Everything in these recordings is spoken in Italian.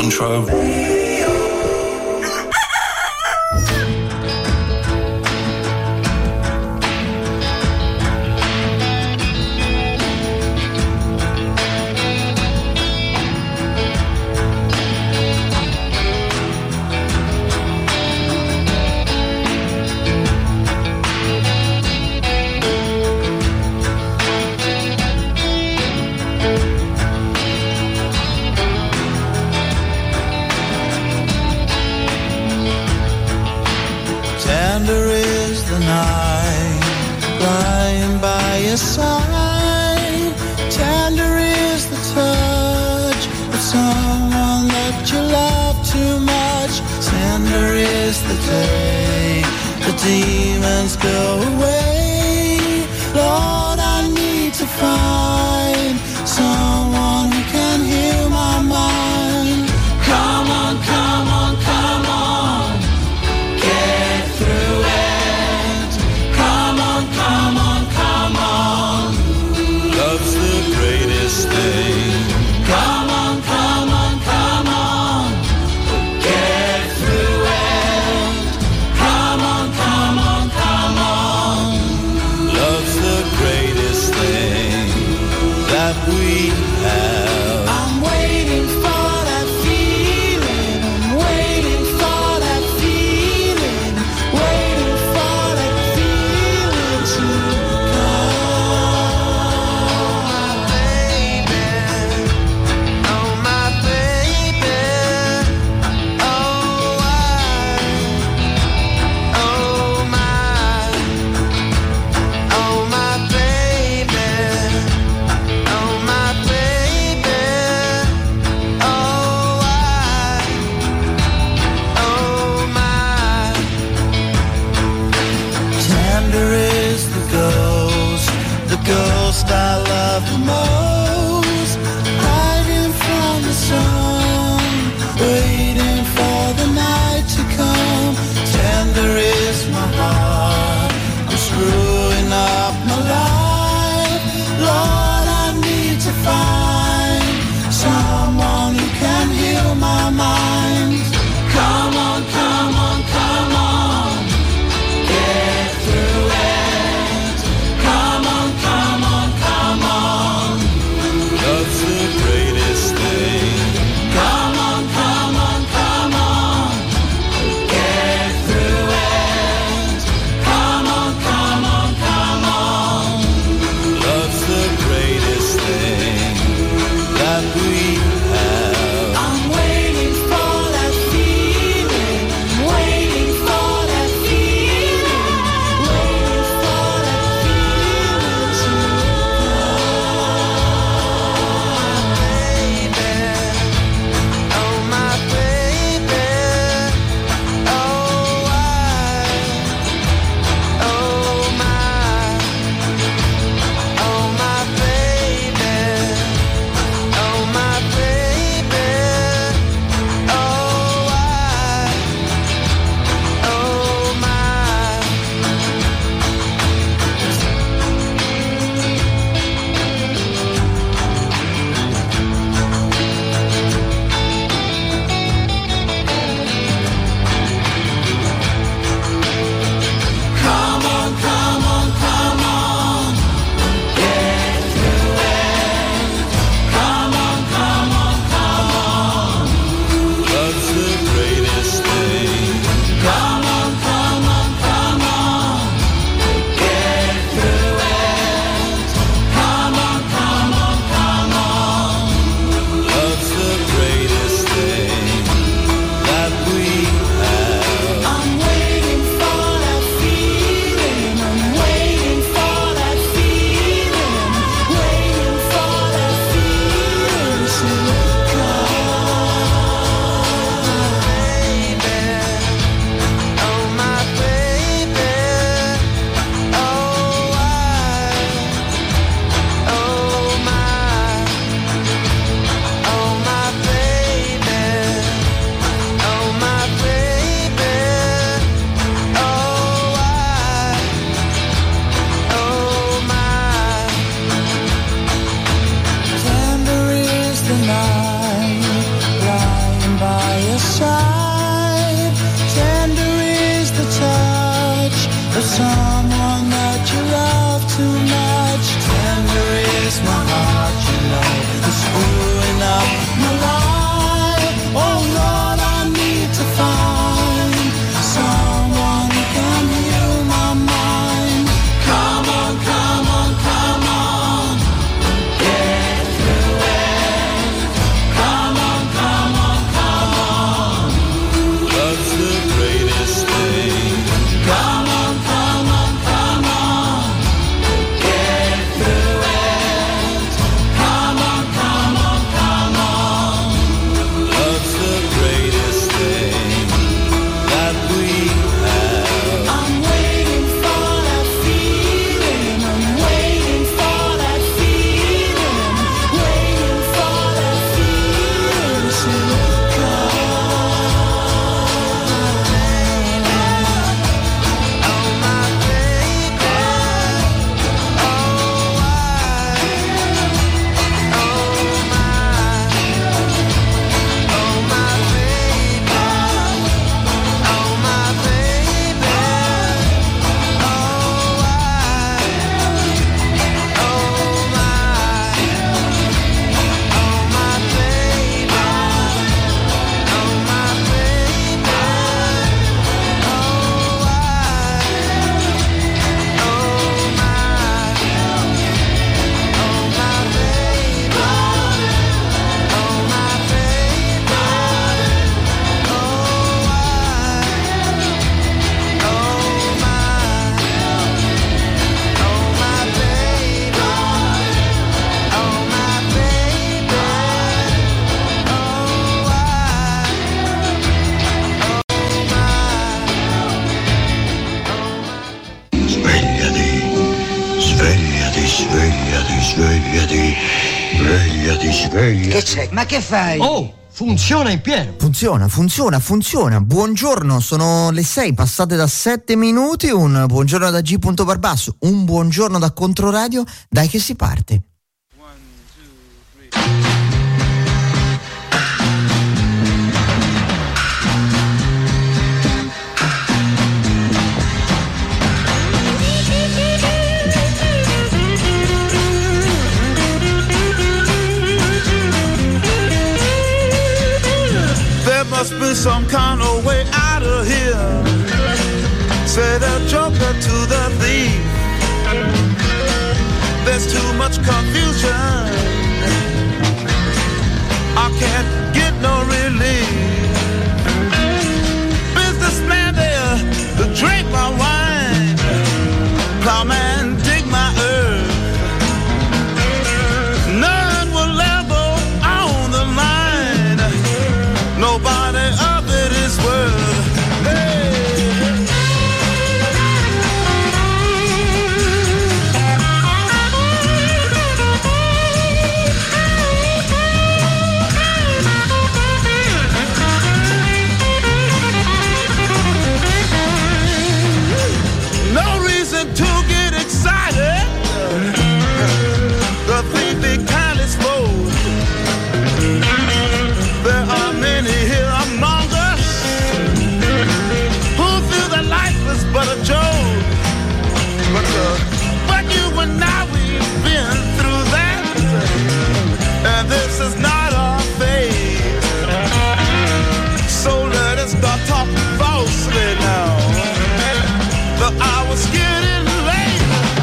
control. Side. Tender is the touch of someone that you love too much. Tender is the day the demons go away. Lord, I need to find someone who can heal my mind. Come on, come on, come on, get through it. Come on, come on, come on. Love's the greatest thing. Come on, come on, come on, get through it. Come on, come on, come on. sveglia. Che c'è? Ma che fai? Oh, funziona in pieno. Funziona. Buongiorno, sono le 6 passate da 7 minuti. Un buongiorno da G. Barbasso, un buongiorno da Controradio. Dai che si parte. 1, 2, 3. Must be some kind of way out of here. Say the joker to the thief. There's too much confusion. I can't get no relief. Businessman there to drink my wine. Plowman dig my earth. None will ever own the line. Nobody of it is worth. Hey. No reason to get excited. The thief he kindly spoke. There are many here among us who feel that life is but a joke. But you and I, we've been through that, and this is not our fate. So let us start talking falsely now. The hour's getting late.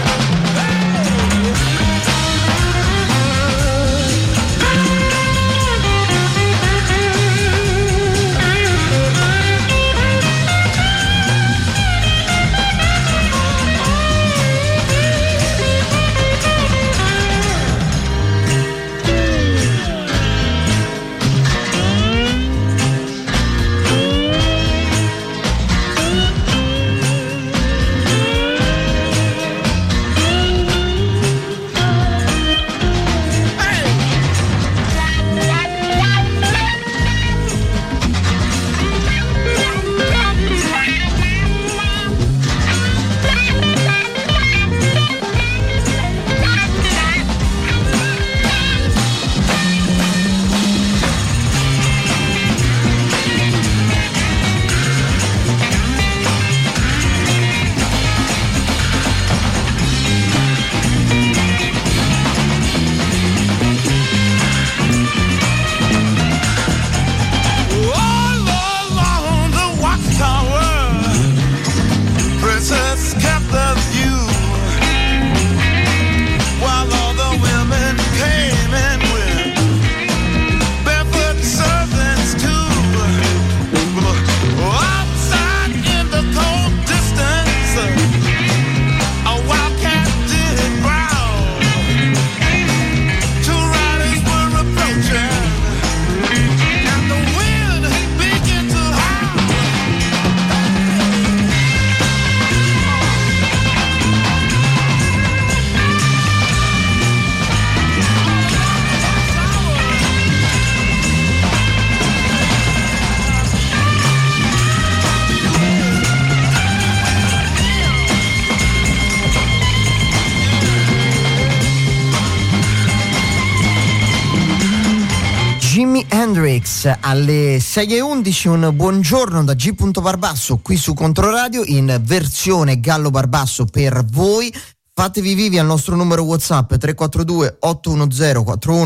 Jimi Hendrix alle 6:11. Un buongiorno da G. Barbasso qui su Controradio in versione Gallo Barbasso per voi. Fatevi vivi al nostro numero WhatsApp 342 810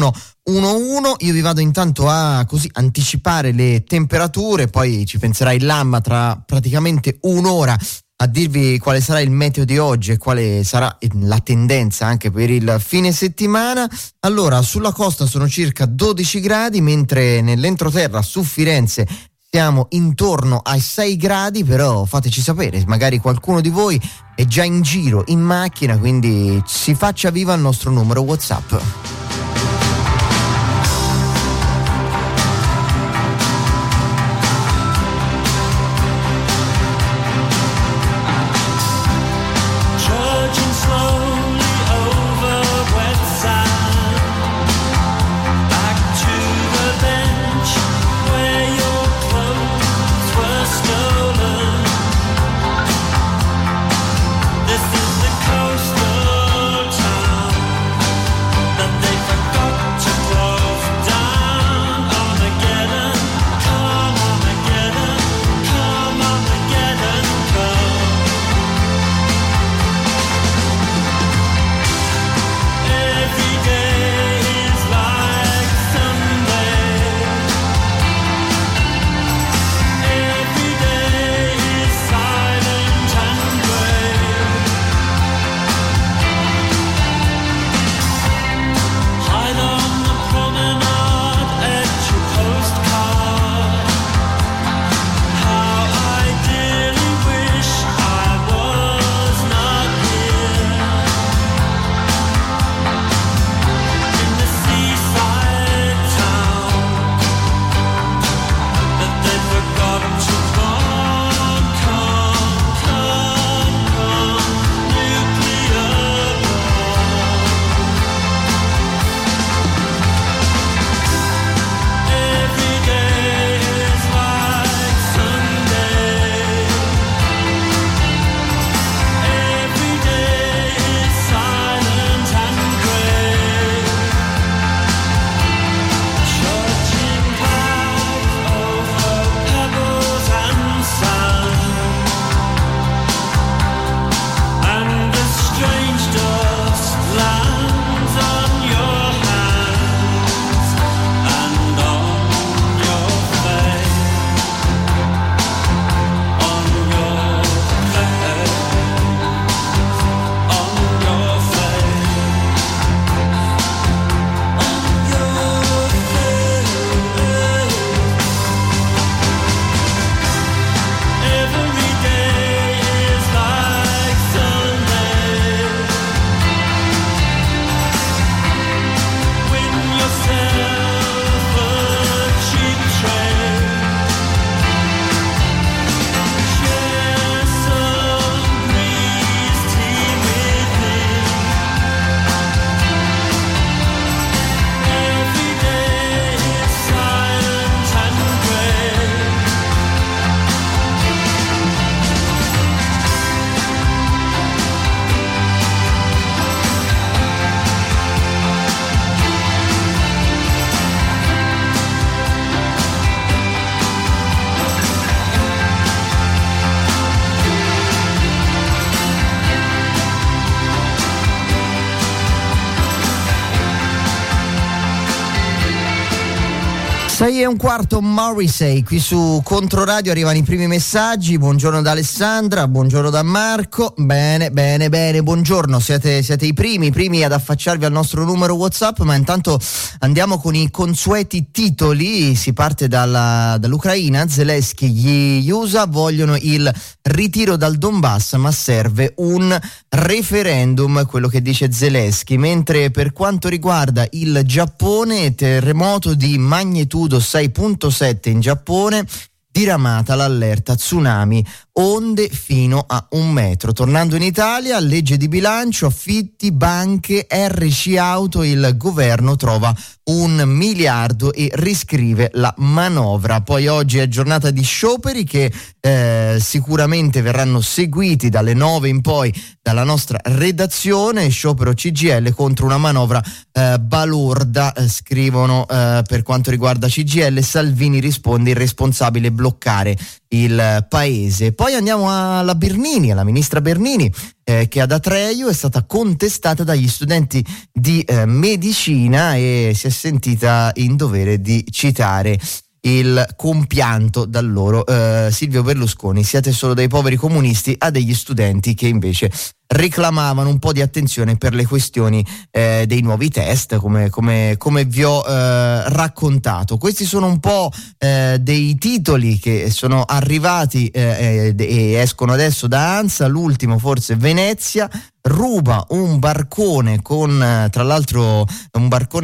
4111. Io vi vado intanto a così anticipare le temperature, poi ci penserà il Lamma tra praticamente un'ora a dirvi quale sarà il meteo di oggi e quale sarà la tendenza anche per il fine settimana. Allora, sulla costa sono circa 12 gradi, mentre nell'entroterra su Firenze siamo intorno ai 6 gradi, però fateci sapere, magari qualcuno di voi è già in giro in macchina, quindi si faccia viva il nostro numero WhatsApp. Slowly over wet sand, I 6:15 Morrissey qui su Controradio, arrivano i primi messaggi. Buongiorno da Alessandra, buongiorno da Marco. Bene, buongiorno, siete i primi ad affacciarvi al nostro numero WhatsApp, ma intanto andiamo con i consueti titoli. Si parte dall'Ucraina. Zelensky, gli USA vogliono il ritiro dal Donbass, ma serve un referendum, quello che dice Zelensky. Mentre per quanto riguarda il Giappone, terremoto di magnitudo 6.7 in Giappone, diramata l'allerta tsunami, onde fino a 1 metro. Tornando in Italia, legge di bilancio, affitti, banche, RC Auto, il governo trova 1 miliardo e riscrive la manovra. Poi oggi è giornata di scioperi che sicuramente verranno seguiti dalle 9 in poi dalla nostra redazione. Sciopero CGIL contro una manovra balorda, scrivono per quanto riguarda CGIL. Salvini risponde: irresponsabile bloccare il paese. Poi andiamo alla Bernini, alla ministra Bernini, che ad Atreio è stata contestata dagli studenti di medicina e si è sentita in dovere di citare il compianto da loro. Silvio Berlusconi: siete solo dei poveri comunisti, a degli studenti che invece reclamavano un po' di attenzione per le questioni dei nuovi test, come vi ho raccontato. Questi sono un po' dei titoli che sono arrivati e escono adesso da ANSA. L'ultimo forse: Venezia ruba un barcone con tra l'altro un barcone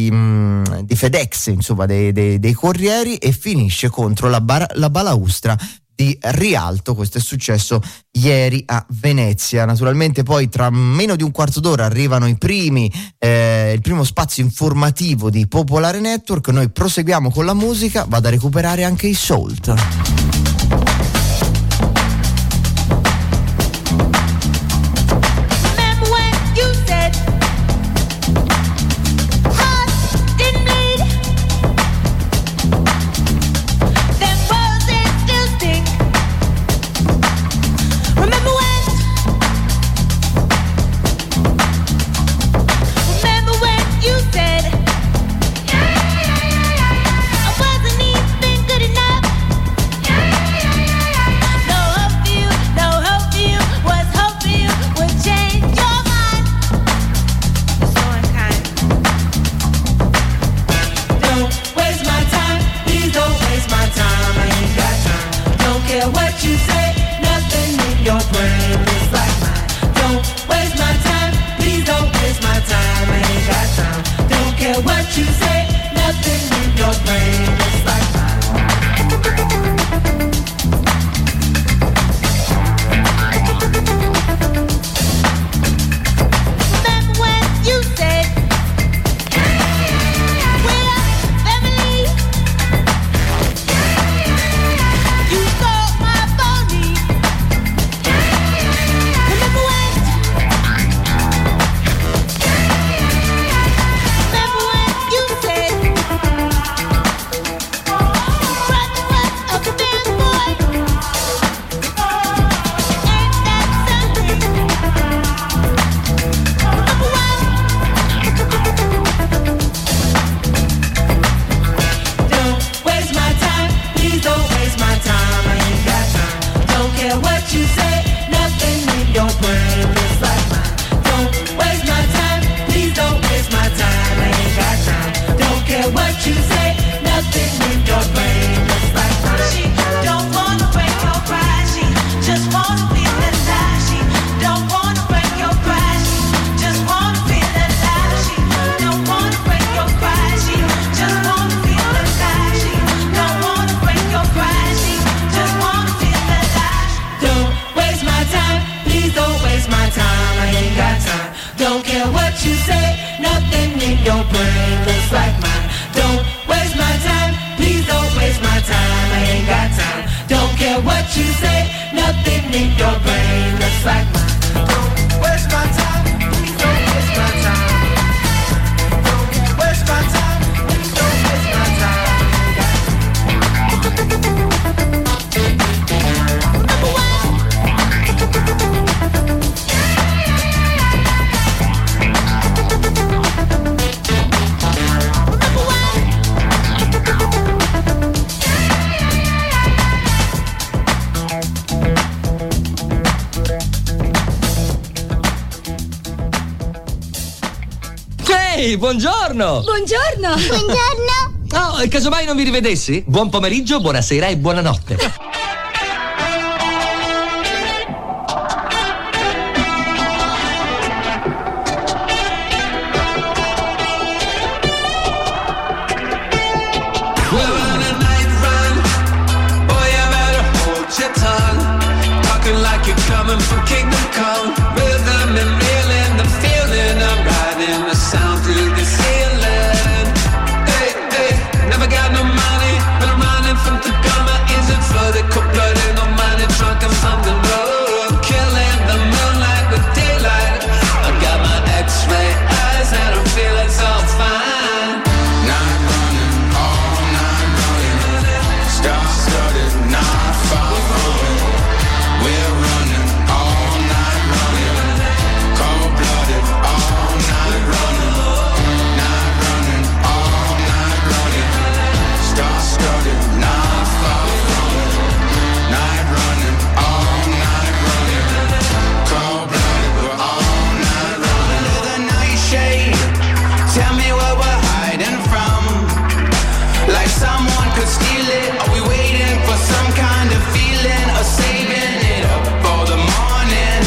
di FedEx, insomma dei corrieri, e finisce contro la balaustra di Rialto. Questo è successo ieri a Venezia. Naturalmente poi tra meno di un quarto d'ora arrivano il primo spazio informativo di Popolare Network. Noi proseguiamo con la musica, vado a recuperare anche i Salt. Ehi, buongiorno! Buongiorno! Buongiorno! Oh, casomai non vi rivedessi? Buon pomeriggio, buonasera e buonanotte. Coming from Kingdom Come, rhythm and reeling, the feeling I'm riding the sound through the ceiling. Hey, hey, never got no money, but I'm running from Tacoma. Isn't flooded, cold-blooded, no money, drunk and from the road, killing the moonlight with daylight. I got my X-ray eyes and I'm feeling so fine. Night running, all night running, star-studded, not far away. We're running all night running, cold-blooded all night running, all night running, star-studded, not far away. Night running, all night running, cold-blooded, we're all night running. Under the nightshade, tell me what we're hiding from. Like someone could steal it. Are we waiting for some kind of feeling or saving it up for the morning?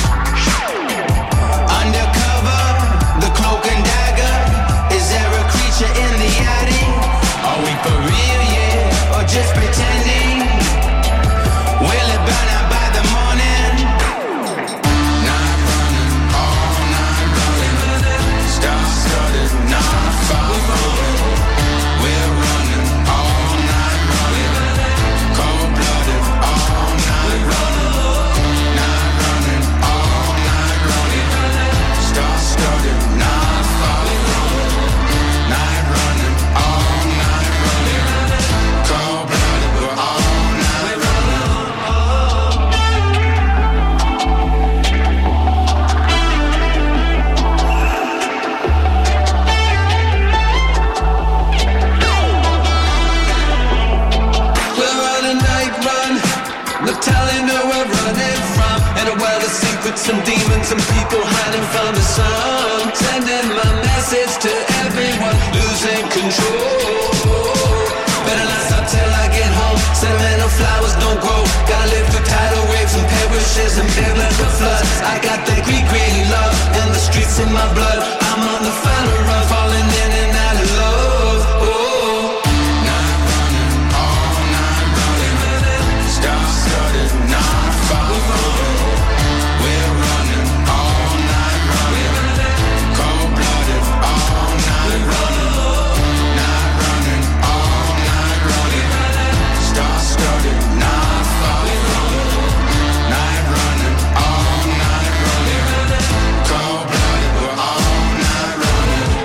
Undercover, the cloak and dagger. Is there a creature in the attic? Are we for real, yeah, or just pretending? Will it burn out by the morning? Night running, all night running, star-studded, not far away. We're running all night running, cold-blooded all night running, all night running, star-studded, not far away. Night running, all night running, cold-blooded, we're all night running. We're on a night run, no telling where we're running from. In a world of secrets and demons and people hiding from the sun. Sending my message to everyone, losing control. Better not stop till I get home. Sentimental flowers don't grow. Gotta live through tidal waves and perishes and big like a flood. I got that green love and the streets in my blood. I'm on the final run, falling in and out of love. Oh. Night running, all night running, star-studded, not far away. We're running all night running, cold-blooded all night running, all night running, star-studded, not far away. Night running, all night running, cold-blooded, we're all night running.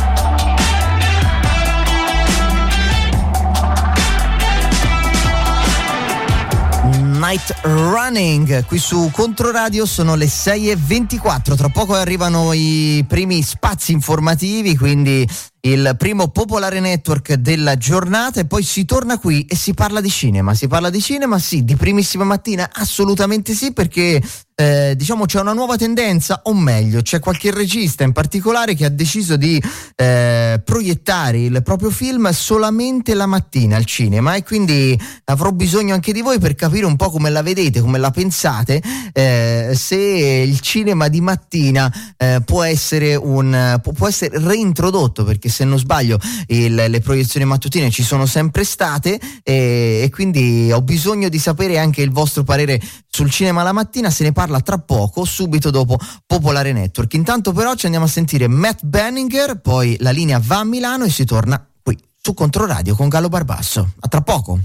Night Running qui su Controradio, sono le 6:24. Tra poco arrivano i primi spazi informativi, quindi il primo Popolare Network della giornata, e poi si torna qui e si parla di cinema. Si parla di cinema, sì, di primissima mattina, assolutamente sì, perché diciamo c'è una nuova tendenza, o meglio c'è qualche regista in particolare che ha deciso di proiettare il proprio film solamente la mattina al cinema, e quindi avrò bisogno anche di voi per capire un po' come la vedete, come la pensate, se il cinema di mattina può essere reintrodotto, perché se non sbaglio le proiezioni mattutine ci sono sempre state, e quindi ho bisogno di sapere anche il vostro parere sul cinema la mattina. Se ne parla tra poco, subito dopo Popolare Network. Intanto però ci andiamo a sentire Matt Benninger, poi la linea va a Milano e si torna qui su Controradio con Gallo Barbasso. A tra poco.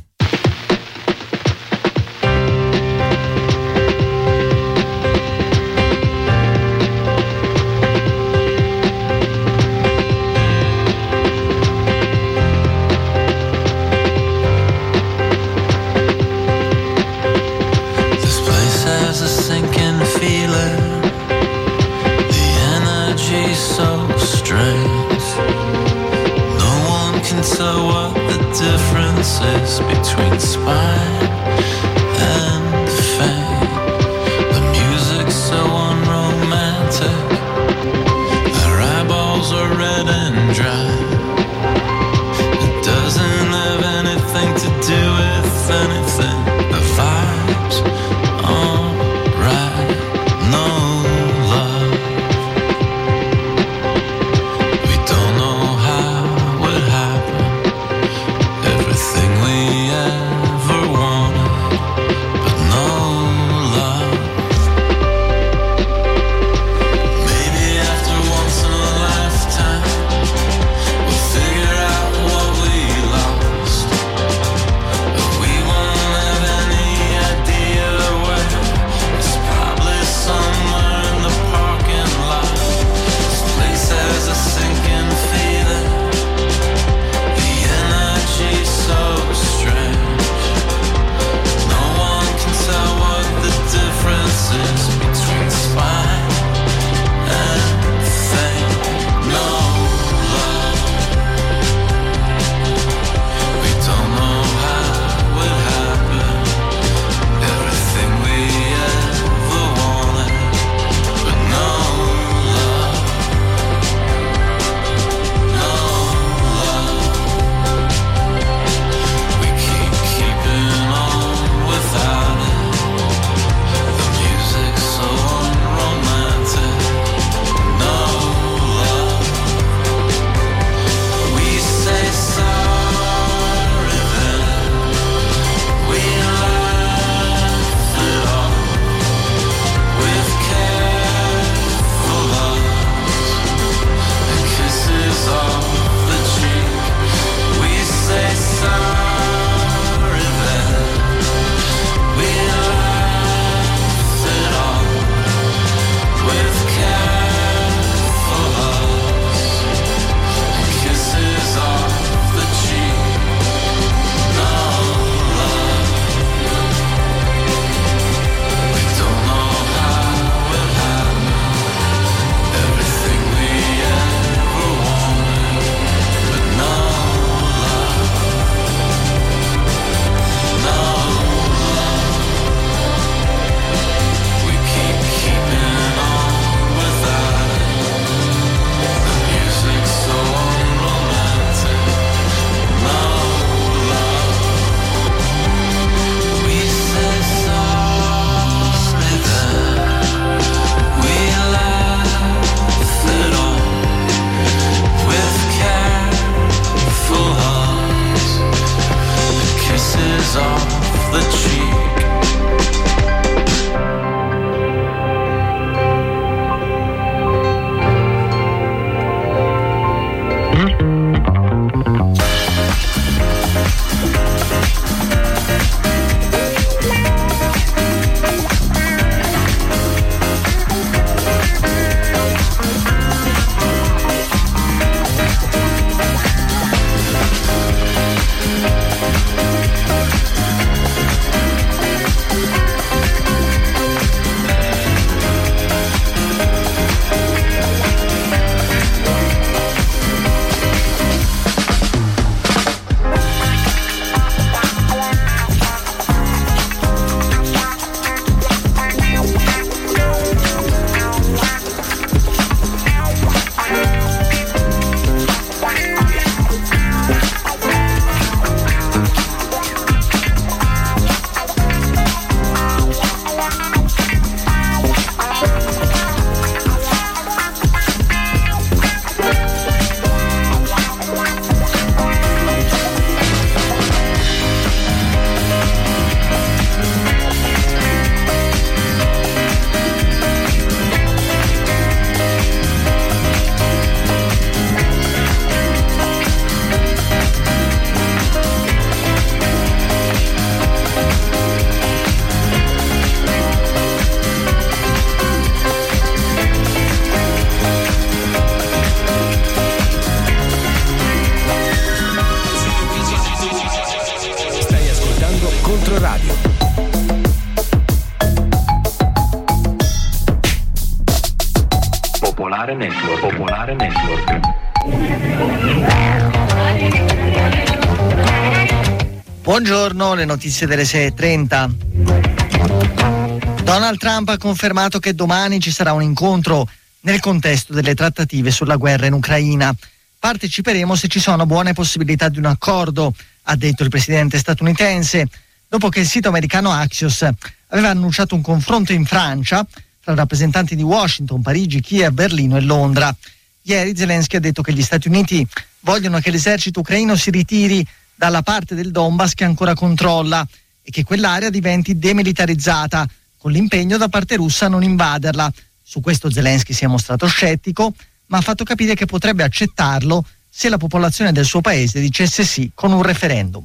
So what the difference is between spine and fame. The music's so unromantic. Our eyeballs are red. the cheek. Popolare Network. Buongiorno, le notizie delle 6:30. Donald Trump ha confermato che domani ci sarà un incontro nel contesto delle trattative sulla guerra in Ucraina. Parteciperemo se ci sono buone possibilità di un accordo, ha detto il presidente statunitense, dopo che il sito americano Axios aveva annunciato un confronto in Francia tra rappresentanti di Washington, Parigi, Kiev, Berlino e Londra. Ieri Zelensky ha detto che gli Stati Uniti vogliono che l'esercito ucraino si ritiri dalla parte del Donbass che ancora controlla e che quell'area diventi demilitarizzata, con l'impegno da parte russa a non invaderla. Su questo Zelensky si è mostrato scettico, ma ha fatto capire che potrebbe accettarlo se la popolazione del suo paese dicesse sì con un referendum.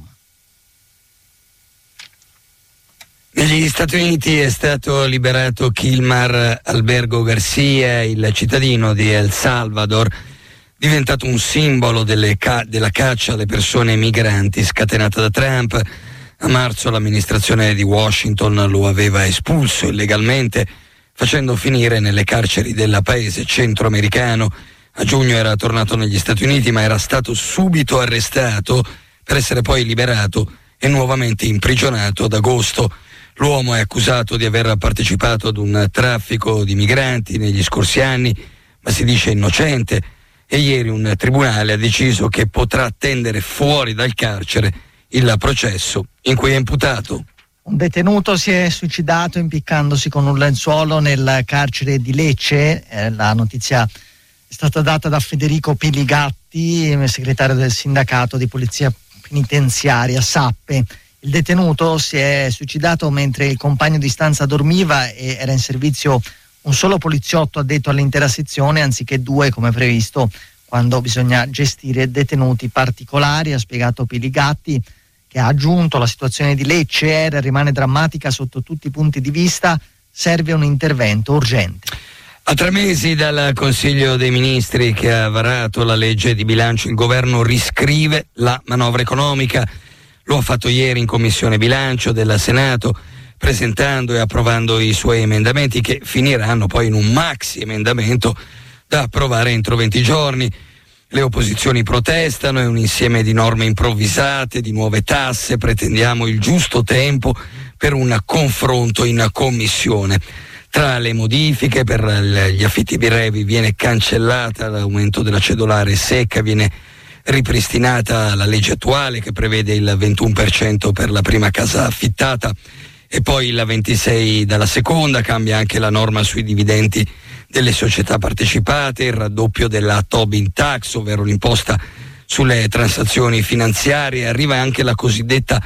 Negli Stati Uniti è stato liberato Kilmar Albergo Garcia, il cittadino di El Salvador, diventato un simbolo della caccia alle persone migranti scatenata da Trump. A marzo l'amministrazione di Washington lo aveva espulso illegalmente, facendo finire nelle carceri del paese centroamericano. A giugno era tornato negli Stati Uniti, ma era stato subito arrestato per essere poi liberato e nuovamente imprigionato ad agosto. L'uomo è accusato di aver partecipato ad un traffico di migranti negli scorsi anni, ma si dice innocente, e ieri un tribunale ha deciso che potrà attendere fuori dal carcere il processo in cui è imputato. Un detenuto si è suicidato impiccandosi con un lenzuolo nel carcere di Lecce. La notizia è stata data da Federico Peligatti, segretario del sindacato di polizia penitenziaria Sappe. Il detenuto si è suicidato mentre il compagno di stanza dormiva e era in servizio un solo poliziotto addetto all'intera sezione anziché 2 come previsto quando bisogna gestire detenuti particolari, ha spiegato Peligatti, che ha aggiunto la situazione di Lecce era e rimane drammatica sotto tutti i punti di vista, serve un intervento urgente. A 3 mesi dal Consiglio dei Ministri che ha varato la legge di bilancio, il governo riscrive la manovra economica. Lo ha fatto ieri in Commissione Bilancio del Senato, presentando e approvando i suoi emendamenti che finiranno poi in un maxi emendamento da approvare entro 20 giorni. Le opposizioni protestano, è un insieme di norme improvvisate, di nuove tasse, pretendiamo il giusto tempo per un confronto in Commissione. Tra le modifiche per gli affitti brevi viene cancellata l'aumento della cedolare secca, viene ripristinata la legge attuale che prevede il 21% per la prima casa affittata e poi il 26% dalla seconda, cambia anche la norma sui dividendi delle società partecipate, il raddoppio della Tobin Tax, ovvero l'imposta sulle transazioni finanziarie, arriva anche la cosiddetta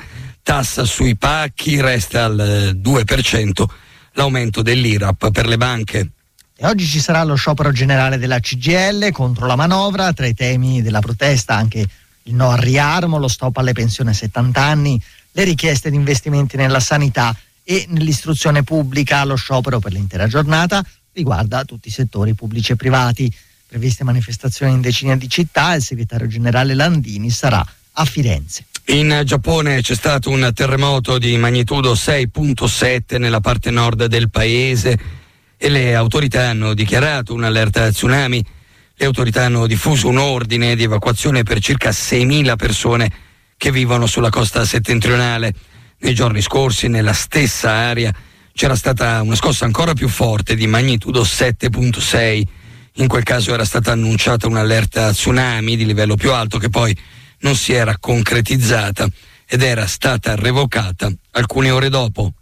tassa sui pacchi, resta al 2% l'aumento dell'IRAP per le banche. E oggi ci sarà lo sciopero generale della CGIL contro la manovra, tra i temi della protesta anche il no al riarmo, lo stop alle pensioni a 70 anni, le richieste di investimenti nella sanità e nell'istruzione pubblica. Lo sciopero per l'intera giornata riguarda tutti i settori pubblici e privati. Previste manifestazioni in decine di città, il segretario generale Landini sarà a Firenze. In Giappone c'è stato un terremoto di magnitudo 6.7 nella parte nord del paese e le autorità hanno dichiarato un'allerta tsunami. Le autorità hanno diffuso un ordine di evacuazione per circa 6.000 persone che vivono sulla costa settentrionale. Nei giorni scorsi, nella stessa area, c'era stata una scossa ancora più forte di magnitudo 7.6. In quel caso era stata annunciata un'allerta tsunami di livello più alto che poi non si era concretizzata ed era stata revocata alcune ore dopo.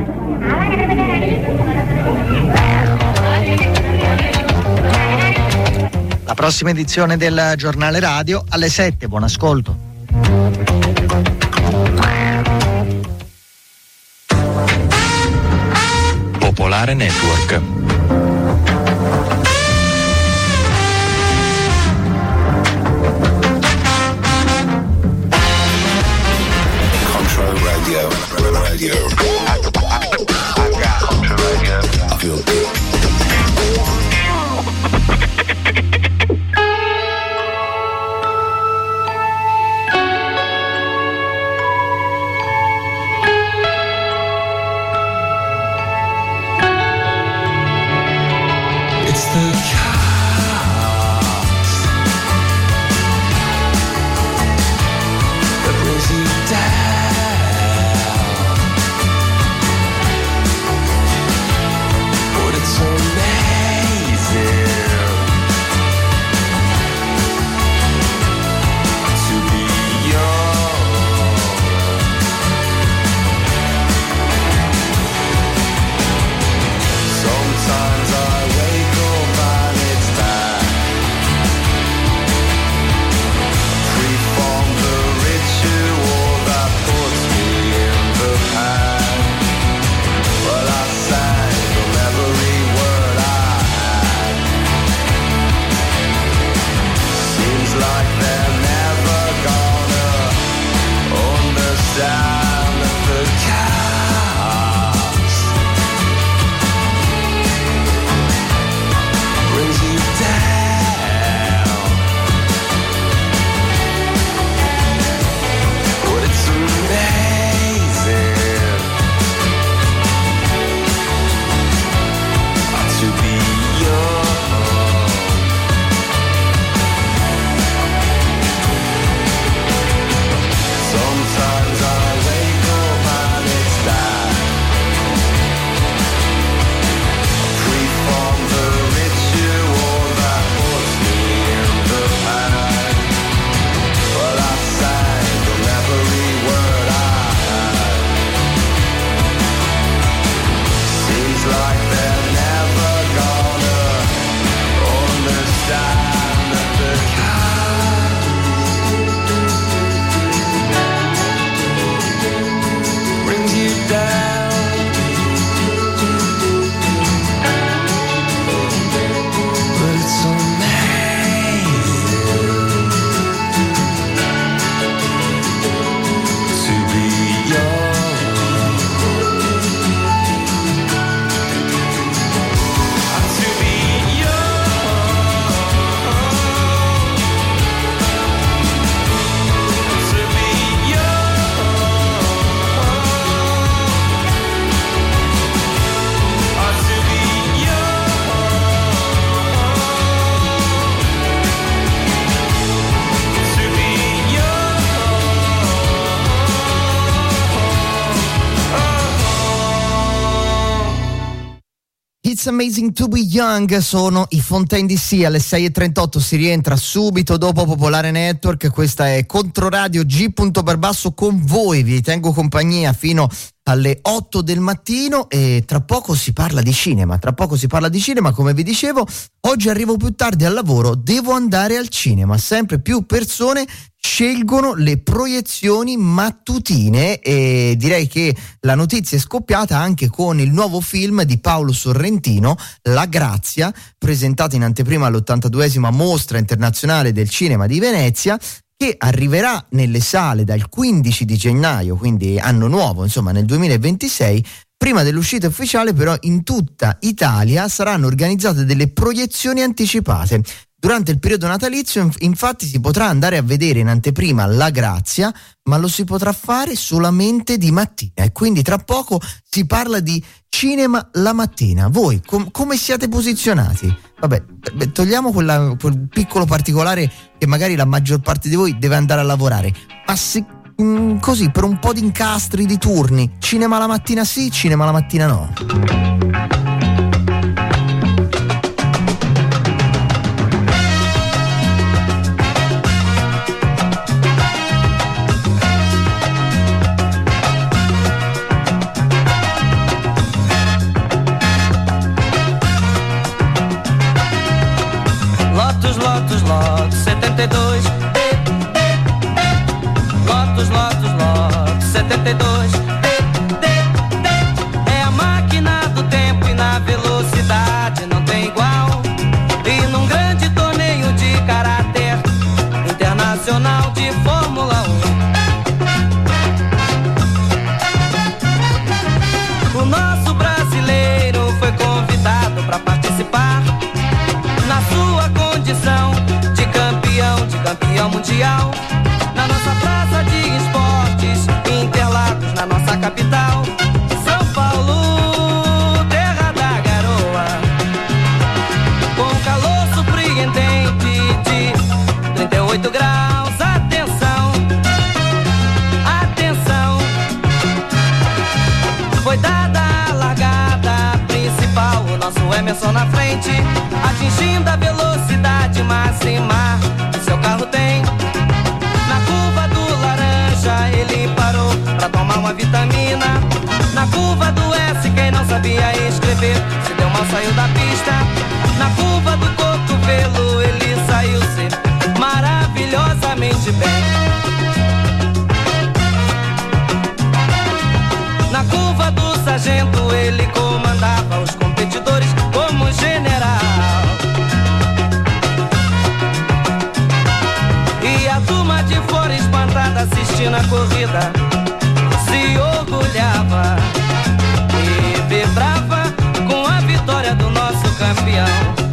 La prossima edizione del giornale radio alle 7. Buon ascolto. Popolare Network. Radio. I got Contra Radio. I feel good. It's the chaos that brings you down. It's amazing to be young. Sometimes I wake up and it's time. Freeform the ritual that puts me in the pan. Well, I sang from every word I had. Seems like they're never gonna understand the chaos brings you down. But it's amazing to be young. Sometimes I wake up and it's dark. Freeform the ritual that puts me in the pan. Well, I sang from every word I had. Seems like they're never gonna understand the chaos brings you down. But it's amazing to be young. To be young, to be young, to be It's Amazing to Be Young, sono i Fontaine DC. Alle 6.38 si rientra subito dopo Popolare Network. Questa è Controradio G. Barbasso con voi, vi tengo compagnia fino alle 8 del mattino e tra poco si parla di cinema, come vi dicevo. Oggi arrivo più tardi al lavoro, devo andare al cinema, sempre più persone scelgono le proiezioni mattutine, e direi che la notizia è scoppiata anche con il nuovo film di Paolo Sorrentino, La Grazia, presentato in anteprima all'82esima Mostra Internazionale del Cinema di Venezia, che arriverà nelle sale dal 15 di gennaio, quindi anno nuovo, insomma nel 2026. Prima dell'uscita ufficiale però in tutta Italia saranno organizzate delle proiezioni anticipate. Durante il periodo natalizio infatti si potrà andare a vedere in anteprima La Grazia, ma lo si potrà fare solamente di mattina, e quindi tra poco si parla di cinema la mattina. Voi come siete posizionati? Vabbè, togliamo quel piccolo particolare che magari la maggior parte di voi deve andare a lavorare, ma se così per un po' di incastri di turni, cinema la mattina sì, cinema la mattina no. Lotus, 72. Lotus, 72. É a máquina do tempo e na velocidade não tem igual. E num grande torneio de caráter internacional de Fórmula 1, o nosso brasileiro foi convidado para participar na sua condição de campeão mundial, na nossa praça de esportes, Interlagos, na nossa capital, São Paulo, terra da garoa, com calor surpreendente de 38 graus, atenção, atenção, foi dada a largada principal, o nosso Emerson na frente, atingindo a velocidade máxima que seu carro tem. Na curva do laranja ele parou pra tomar uma vitamina. Na curva do S quem não sabia escrever se deu mal, saiu da pista. Na curva do cotovelo ele saiu-se maravilhosamente bem. Na curva do sargento ele comandava os competidores como general. E a turma de fora espantada assistindo a corrida se orgulhava e vibrava com a vitória do nosso campeão.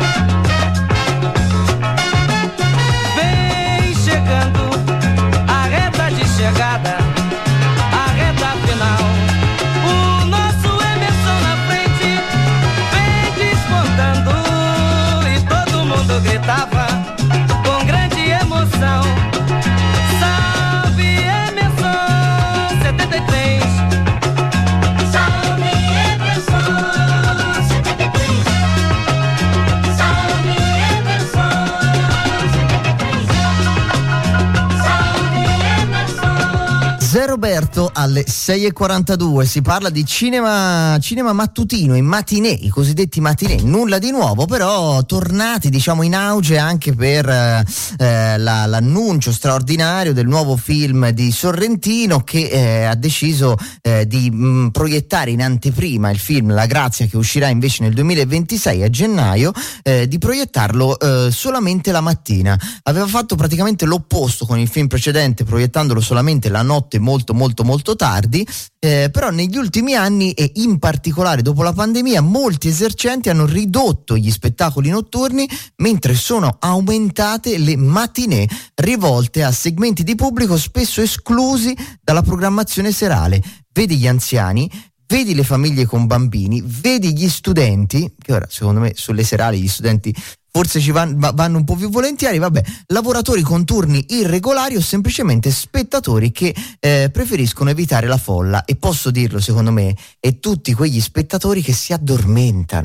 Vem chegando a reta de chegada, a reta final. O nosso Emerson na frente vem despontando e todo mundo gritava com grande emoção. Salve Emerson 73. Salve Emerson 73. Salve Emerson 73. Salve Emerson. Zé Roberto alle 6:42. Si parla di cinema mattutino, i matinè, i cosiddetti matinè. Nulla di nuovo, però tornati diciamo in auge anche per l'annuncio straordinario del nuovo film di Sorrentino, che ha deciso di proiettare in anteprima il film La Grazia, che uscirà invece nel 2026 a gennaio, di proiettarlo solamente la mattina. Aveva fatto praticamente l'opposto con il film precedente, proiettandolo solamente la notte molto tardi, però negli ultimi anni e in particolare dopo la pandemia molti esercenti hanno ridotto gli spettacoli notturni, mentre sono aumentate le matinè rivolte a segmenti di pubblico spesso esclusi dalla programmazione serale. Vedi gli anziani, vedi le famiglie con bambini, vedi gli studenti, che ora secondo me sulle serali gli studenti forse ci vanno un po' più volentieri, vabbè, lavoratori con turni irregolari o semplicemente spettatori che preferiscono evitare la folla, e posso dirlo secondo me, e tutti quegli spettatori che si addormentano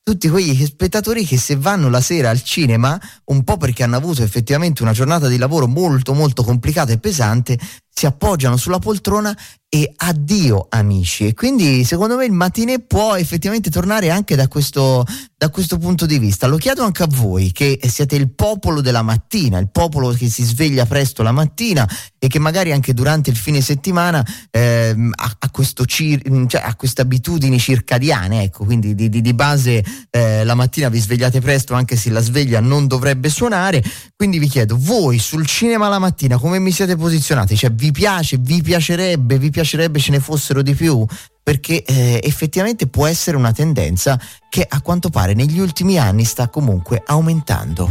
tutti quegli spettatori che se vanno la sera al cinema, un po' perché hanno avuto effettivamente una giornata di lavoro molto molto complicata e pesante, si appoggiano sulla poltrona e addio amici. E quindi secondo me il matinè può effettivamente tornare anche da questo punto di vista. Lo chiedo anche a voi che siete il popolo della mattina, il popolo che si sveglia presto la mattina e che magari anche durante il fine settimana ha queste abitudini circadiane, ecco, quindi di base la mattina vi svegliate presto anche se la sveglia non dovrebbe suonare. Quindi vi chiedo, voi sul cinema la mattina come vi siete posizionati? Cioè vi piace, vi piacerebbe ce ne fossero di più? Perché effettivamente può essere una tendenza che a quanto pare negli ultimi anni sta comunque aumentando.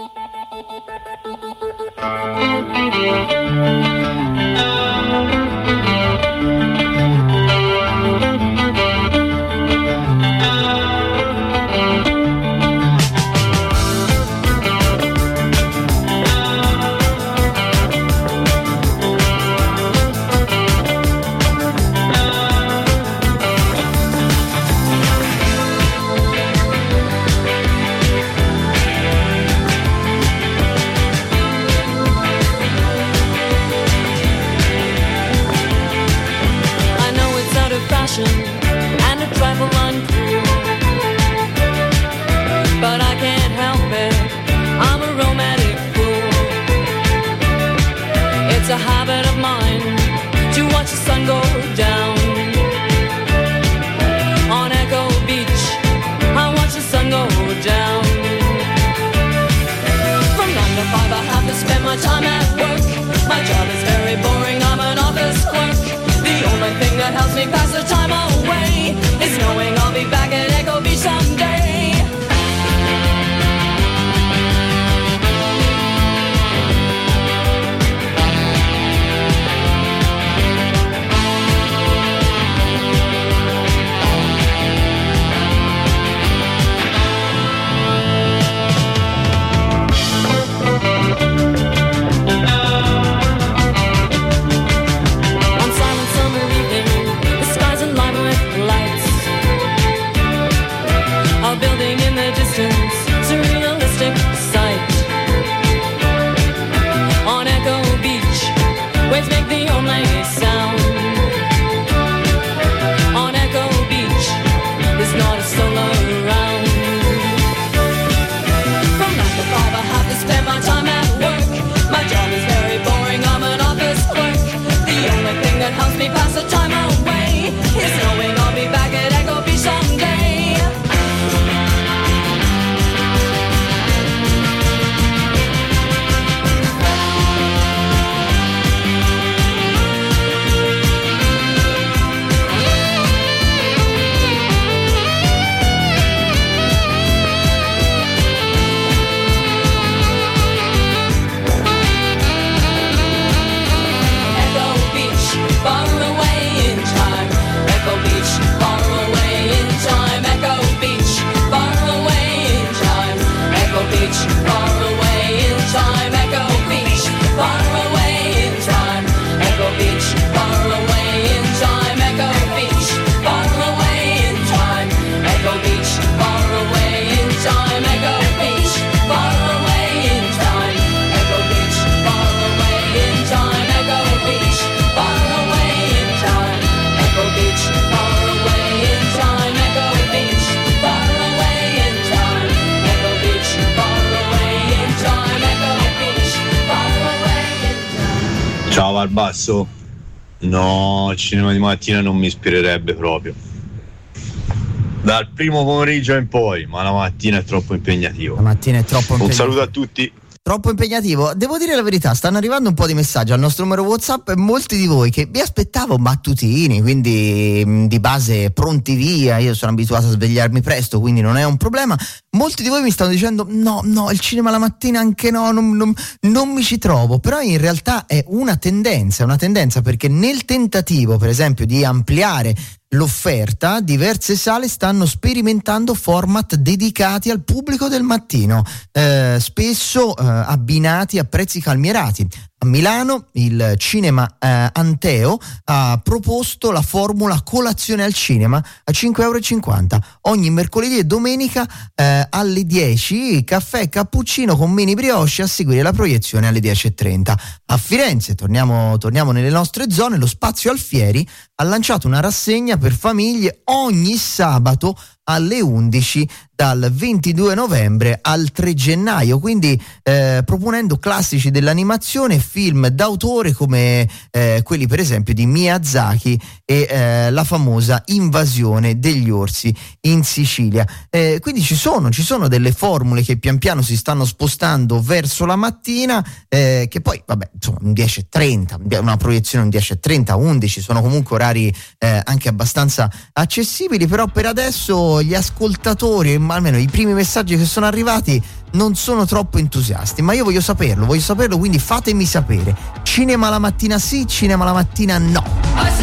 And a trifle uncool, but I can't help it, I'm a romantic fool. It's a habit of mine to watch the sun go down. On Echo Beach, I watch the sun go down. From 9 to 5 I have to spend my time at work. My job is very boring, I'm an office clerk. The only thing that helps me pass the time away is knowing I'll be back at Echo Beach someday. Building in the distance, surrealistic sight. On Echo Beach, waves make the only sound. On Echo Beach, there's not a soul around. From 9 to 5 I have to spend my time at work. My job is very boring, I'm an office clerk. The only thing that helps me pass the time away is knowing I'll be back at Echo Beach someday. Ciao Barbasso, no, il cinema di mattina non mi ispirerebbe proprio. Dal primo pomeriggio in poi, ma la mattina è troppo impegnativo. La mattina è troppo impegnativo. Un saluto a tutti. Troppo impegnativo. Devo dire la verità, stanno arrivando un po' di messaggi al nostro numero WhatsApp e molti di voi che vi aspettavo mattutini, quindi di base pronti via. Io sono abituato a svegliarmi presto, quindi non è un problema. Molti di voi mi stanno dicendo no, il cinema la mattina anche no, non mi ci trovo. Però in realtà è una tendenza perché nel tentativo, per esempio, di ampliare l'offerta, diverse sale stanno sperimentando format dedicati al pubblico del mattino, spesso abbinati a prezzi calmierati. A Milano il cinema Anteo ha proposto la formula colazione al cinema a €5,50 ogni mercoledì e domenica alle 10, caffè e cappuccino con mini brioche, a seguire la proiezione alle 10:30. A Firenze, torniamo nelle nostre zone, lo Spazio Alfieri ha lanciato una rassegna per famiglie ogni sabato alle 11 dal 22 novembre al 3 gennaio, quindi proponendo classici dell'animazione, film d'autore come quelli per esempio di Miyazaki e la famosa Invasione degli orsi in Sicilia. Quindi ci sono delle formule che pian piano si stanno spostando verso la mattina, che poi vabbè, insomma, un 10:30, una proiezione un 10:30, 11 sono comunque orari anche abbastanza accessibili, però per adesso gli ascoltatori, almeno i primi messaggi che sono arrivati, non sono troppo entusiasti, ma io voglio saperlo, quindi fatemi sapere. Cinema la mattina sì, cinema la mattina no.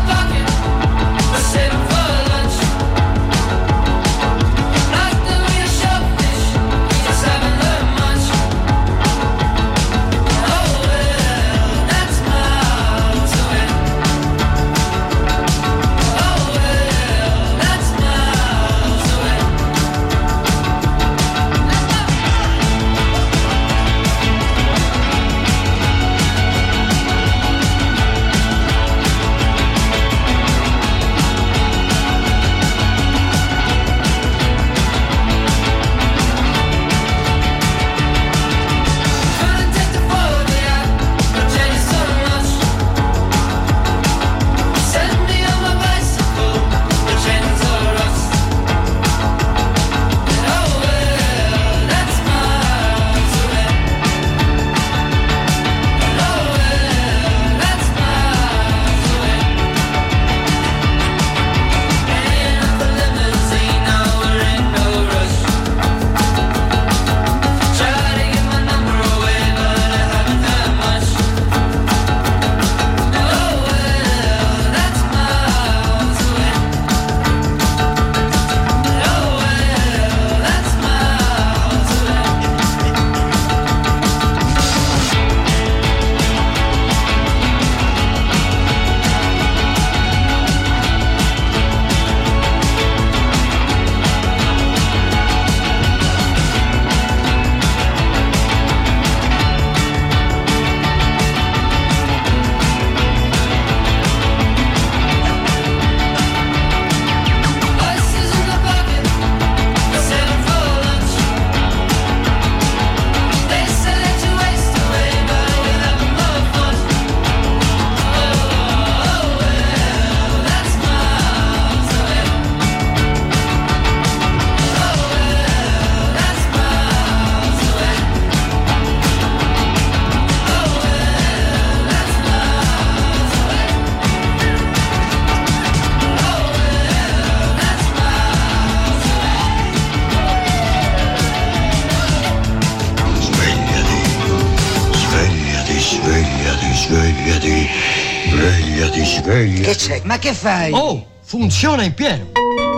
Svegliati. Che c'è? Ma che fai? Oh, funziona in pieno.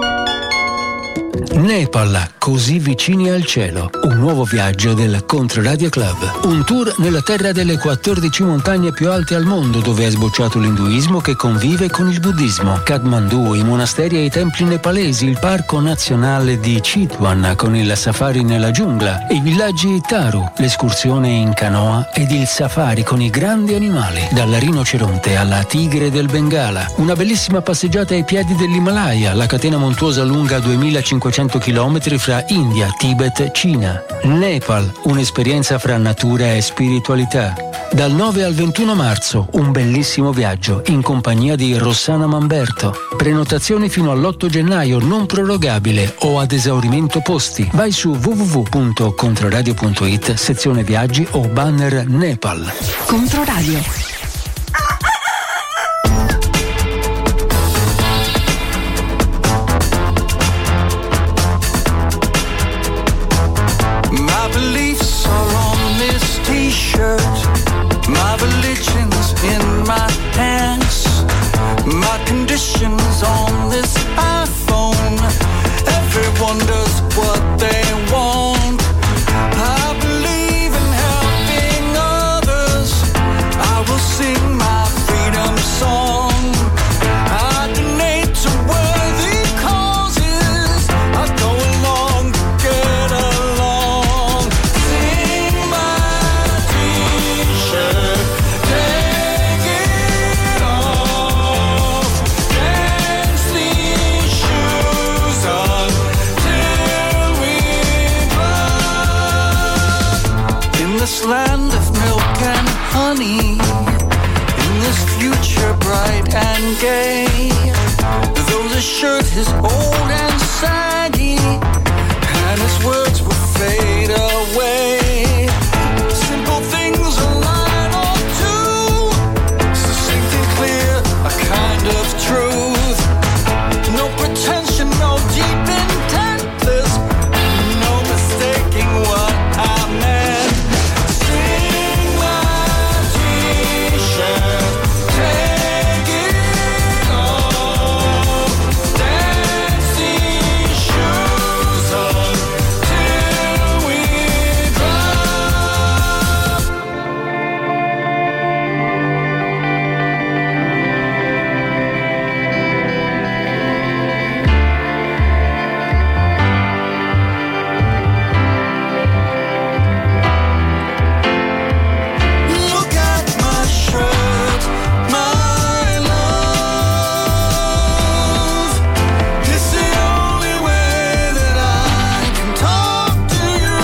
Nepal, così vicini al cielo. Un nuovo viaggio del Controradio Club. Un tour nella terra delle 14 montagne più alte al mondo, dove è sbocciato l'induismo che convive con il buddismo. Kathmandu, i monasteri e i templi nepalesi, il parco nazionale di Chitwan con il safari nella giungla, i villaggi Taru, l'escursione in canoa ed il safari con i grandi animali, dal rinoceronte alla tigre del Bengala. Una bellissima passeggiata ai piedi dell'Himalaya, la catena montuosa lunga 2500 chilometri fra India, Tibet, Cina. Nepal, un'esperienza fra natura e spiritualità. Dal 9 al 21 marzo, un bellissimo viaggio in compagnia di Rossana Mamberto. Prenotazioni fino all'8 gennaio, non prorogabile o ad esaurimento posti. Vai su www.controradio.it, sezione viaggi o banner Nepal. Controradio. My religion's in my hands. My conditions on this iPhone. Everyone does what they want. I believe in helping others. and gay. Though the shirt is old and saggy, and his words will fade away. Simple things, a line or two, succinct and clear, a kind of truth. No pretension, no deep intent, there's no mistaking what I meant. Sing my t-shirt, take it off, dance these shoes on till we drop. Look at my shirt, my love. It's the only way that I can talk to you.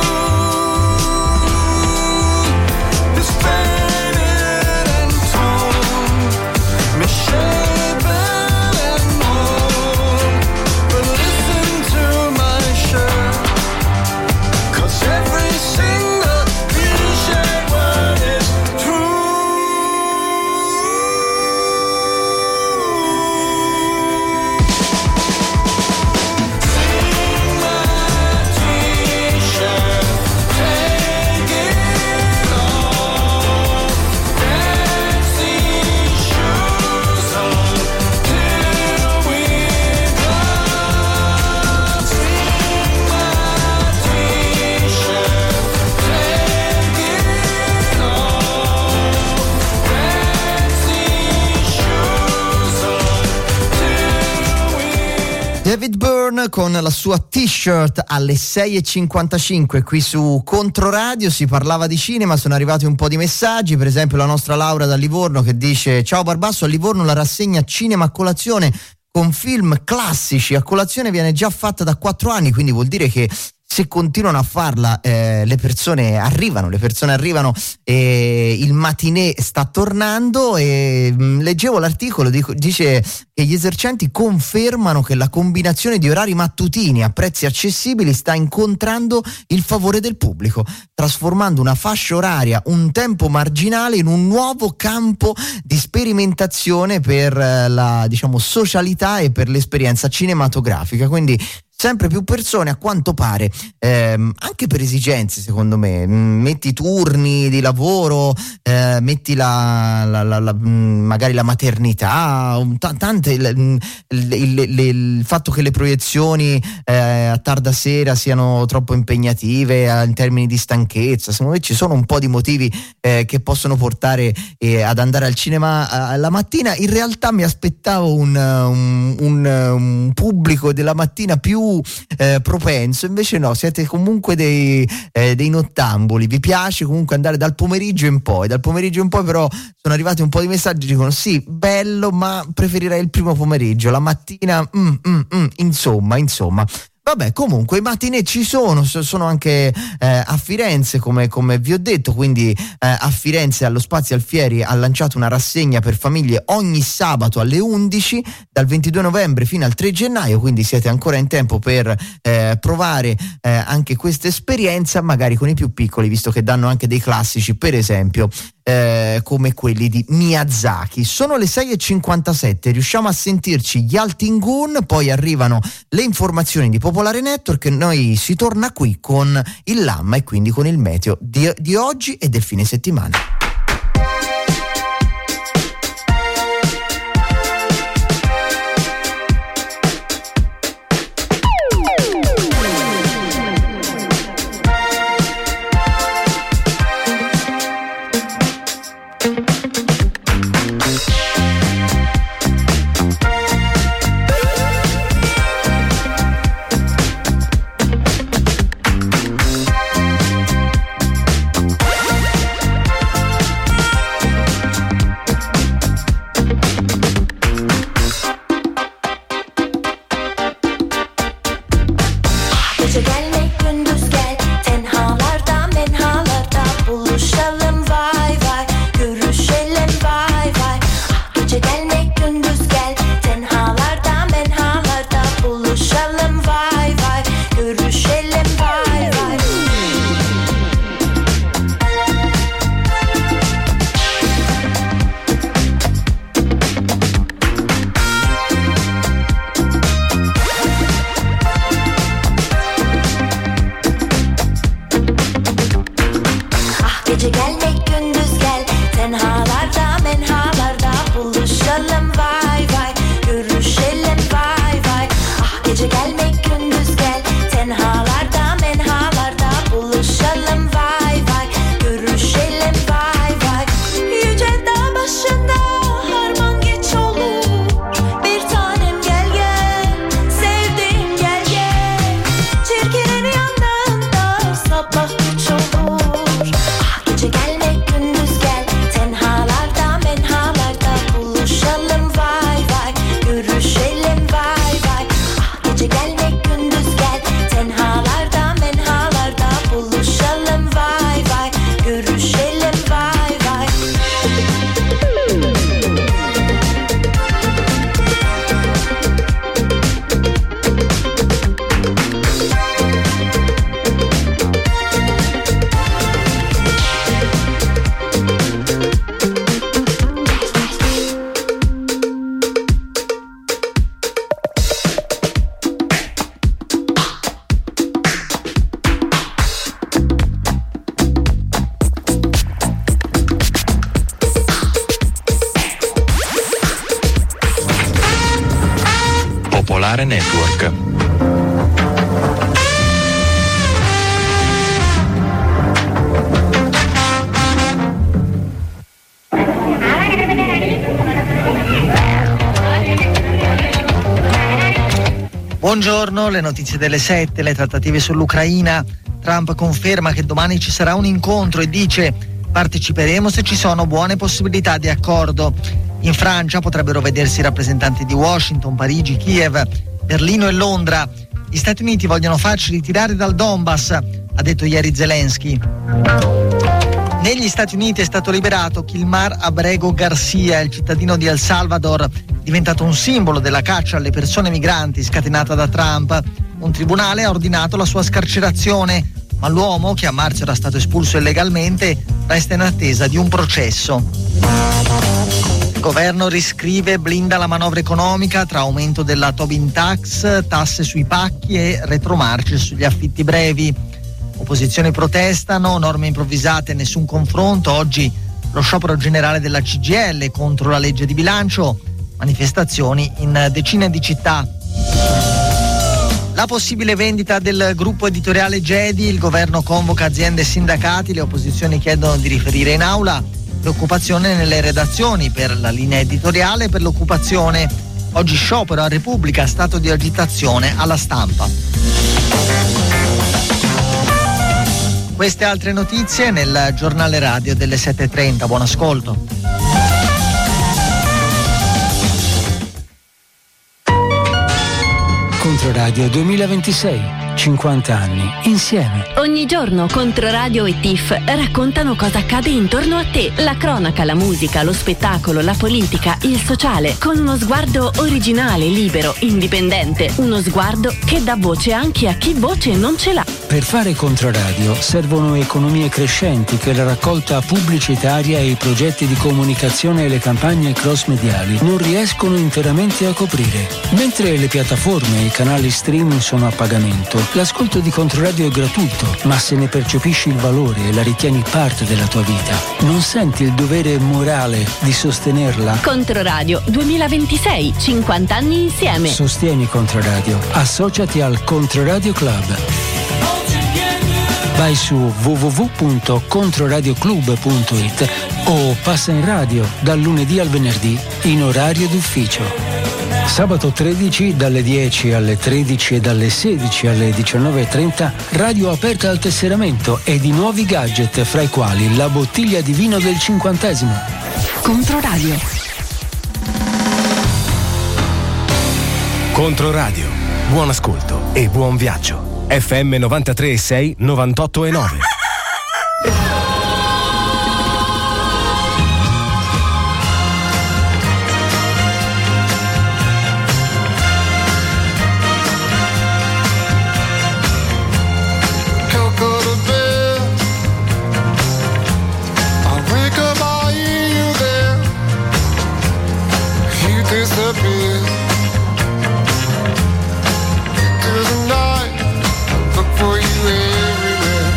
It's faded and torn, misshapen and worn. But listen to my shirt, 'cause every single cliche word is true. Sing my t-shirt, take it off, dance these shoes on till we drop. Sing my t-shirt, take it off, dance these shoes on till we. David Byrne con la sua t-shirt alle 6.55 qui su Controradio. Si parlava di cinema, sono arrivati un po' di messaggi, per esempio la nostra Laura da Livorno che dice: ciao Barbasso, a Livorno la rassegna Cinema a colazione con film classici a colazione viene già fatta da 4 anni, quindi vuol dire che se continuano a farla le persone arrivano e il matinè sta tornando. E leggevo l'articolo, dice che gli esercenti confermano che la combinazione di orari mattutini a prezzi accessibili sta incontrando il favore del pubblico, trasformando una fascia oraria, un tempo marginale, in un nuovo campo di sperimentazione per la, diciamo, socialità e per l'esperienza cinematografica. Quindi sempre più persone, a quanto pare, anche per esigenze, secondo me, metti i turni di lavoro, metti magari la maternità, tante, il fatto che le proiezioni a tarda sera siano troppo impegnative in termini di stanchezza. Secondo me ci sono un po' di motivi che possono portare ad andare al cinema la mattina. In realtà mi aspettavo un pubblico della mattina più propenso, invece no, siete comunque dei nottambuli, vi piace comunque andare dal pomeriggio in poi. Però sono arrivati un po' di messaggi, dicono sì, bello, ma preferirei il primo pomeriggio, la mattina insomma. Vabbè, comunque i matinè ci sono anche a Firenze, come vi ho detto. Quindi a Firenze allo Spazio Alfieri ha lanciato una rassegna per famiglie ogni sabato alle 11 dal 22 novembre fino al 3 gennaio, quindi siete ancora in tempo per provare anche questa esperienza, magari con i più piccoli, visto che danno anche dei classici, per esempio come quelli di Miyazaki. Sono le 6.57, riusciamo a sentirci gli Altingun, poi arrivano le informazioni di Popolare Network e noi si torna qui con il Lamma e quindi con il meteo di oggi e del fine settimana. gündüz gel. Tenhalarda menhalarda buluşalım vay vay. Görüşelim vay vay. Gece gelmek gündüz gel. Tenhalarda menhalarda buluşalım vay vay. Görüşelim vay vay. Ah gece gelmek gündüz gel. Tenhalarda menhalarda buluşalım vay vay. Görüşelim vay vay. Yüce dağ başında harman geç olur. Bir tanem gel gel. Sevdiğim gel gel. Çirkinin yanında sabah güç olur. Gece gelmek gündüz gel. Tenhalarda menhalarda buluşalım vay vay. Görüşelim vay vay. Ah gece gelmek gündüz gel. Tenhalarda menhalarda buluşalım vay vay. Görüşelim vay vay. Popolare Network. Buongiorno, le notizie delle 7, le trattative sull'Ucraina. Trump conferma che domani ci sarà un incontro e dice: parteciperemo se ci sono buone possibilità di accordo. In Francia potrebbero vedersi i rappresentanti di Washington, Parigi, Kiev, Berlino e Londra. Gli Stati Uniti vogliono farci ritirare dal Donbass, ha detto ieri Zelensky. Negli Stati Uniti è stato liberato Kilmar Abrego Garcia, il cittadino di El Salvador, diventato un simbolo della caccia alle persone migranti scatenata da Trump. Un tribunale ha ordinato la sua scarcerazione, ma l'uomo, che a marzo era stato espulso illegalmente, resta in attesa di un processo. Il governo riscrive e blinda la manovra economica tra aumento della Tobin Tax, tasse sui pacchi e retromarce sugli affitti brevi. Opposizioni protestano, norme improvvisate e nessun confronto. Oggi lo sciopero generale della CGIL contro la legge di bilancio, manifestazioni in decine di città. La possibile vendita del gruppo editoriale Gedi, il governo convoca aziende e sindacati, le opposizioni chiedono di riferire in aula. Preoccupazione nelle redazioni per la linea editoriale e per l'occupazione. Oggi sciopero a Repubblica, stato di agitazione alla Stampa. Queste altre notizie nel giornale radio delle 7:30. Buon ascolto. Controradio 2026. 50 anni insieme. Ogni giorno Controradio e TIF raccontano cosa accade intorno a te. La cronaca, la musica, lo spettacolo, la politica, il sociale, con uno sguardo originale, libero, indipendente. Uno sguardo che dà voce anche a chi voce non ce l'ha. Per fare Controradio servono economie crescenti che la raccolta pubblicitaria e i progetti di comunicazione e le campagne cross-mediali non riescono interamente a coprire. Mentre le piattaforme e i canali streaming sono a pagamento, l'ascolto di Controradio è gratuito, ma se ne percepisci il valore e la ritieni parte della tua vita, non senti il dovere morale di sostenerla? Controradio 2026, 50 anni insieme. Sostieni Controradio, associati al Controradio Club. Vai su www.controradioclub.it o passa in radio dal lunedì al venerdì in orario d'ufficio. Sabato 13 dalle 10 alle 13 e dalle 16 alle 19:30 radio aperta al tesseramento e di nuovi gadget, fra i quali la bottiglia di vino del 50°. Controradio. Controradio. Buon ascolto e buon viaggio. FM 93,6, 98,9. disappear into the night. I look for you everywhere,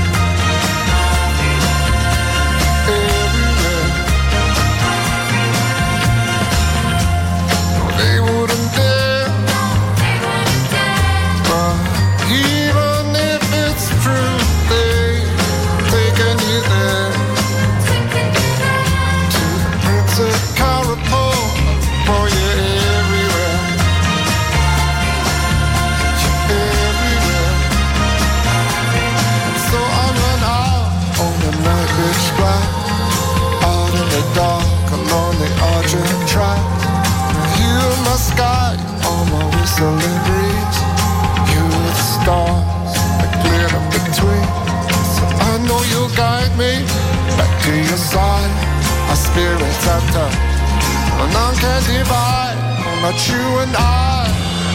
everywhere. No, they wouldn't dare, but even if it's true, they've taken you there. To Carapole, for you everywhere, everywhere. So I run out on the night pitch black, out in the dark along the Argent track. You are my sky, on my whistling breeze. You are the stars that glitter between. So I know you'll guide me back to your side. Our spirits are touch, and none can divide. Not you and I.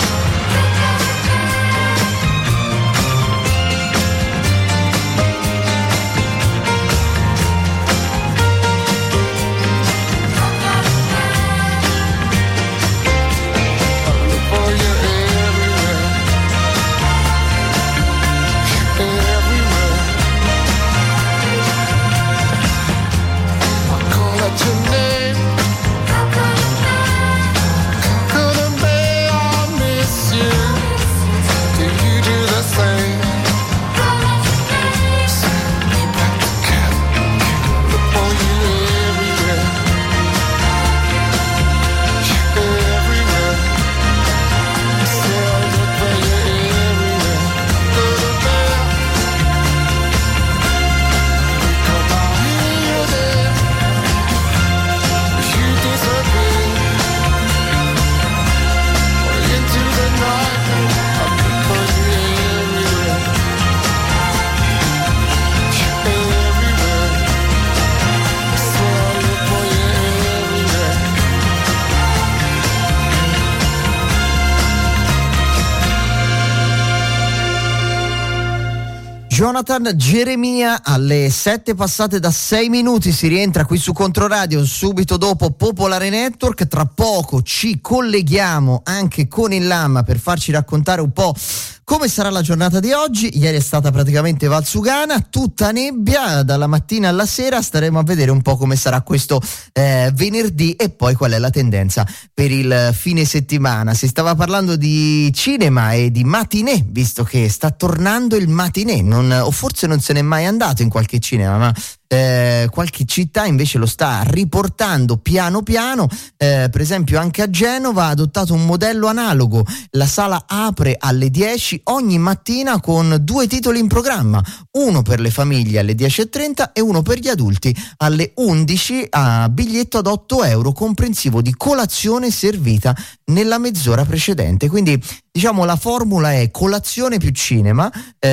Jonathan Geremia alle 7 passate da 6 minuti, si rientra qui su Controradio subito dopo Popolare Network. Tra poco ci colleghiamo anche con il Lamma per farci raccontare un po' come sarà la giornata di oggi. Ieri è stata praticamente valsugana, tutta nebbia dalla mattina alla sera. Staremo a vedere un po' come sarà questo venerdì e poi qual è la tendenza per il fine settimana. Si stava parlando di cinema e di matinée, visto che sta tornando il matinée, o forse non se n'è mai andato in qualche cinema, ma qualche città invece lo sta riportando piano piano. Per esempio anche a Genova ha adottato un modello analogo. La sala apre alle 10 ogni mattina con 2 titoli in programma, uno per le famiglie alle 10.30 e uno per gli adulti alle 11, a biglietto ad €8 comprensivo di colazione servita nella mezz'ora precedente. Quindi diciamo la formula è colazione più cinema,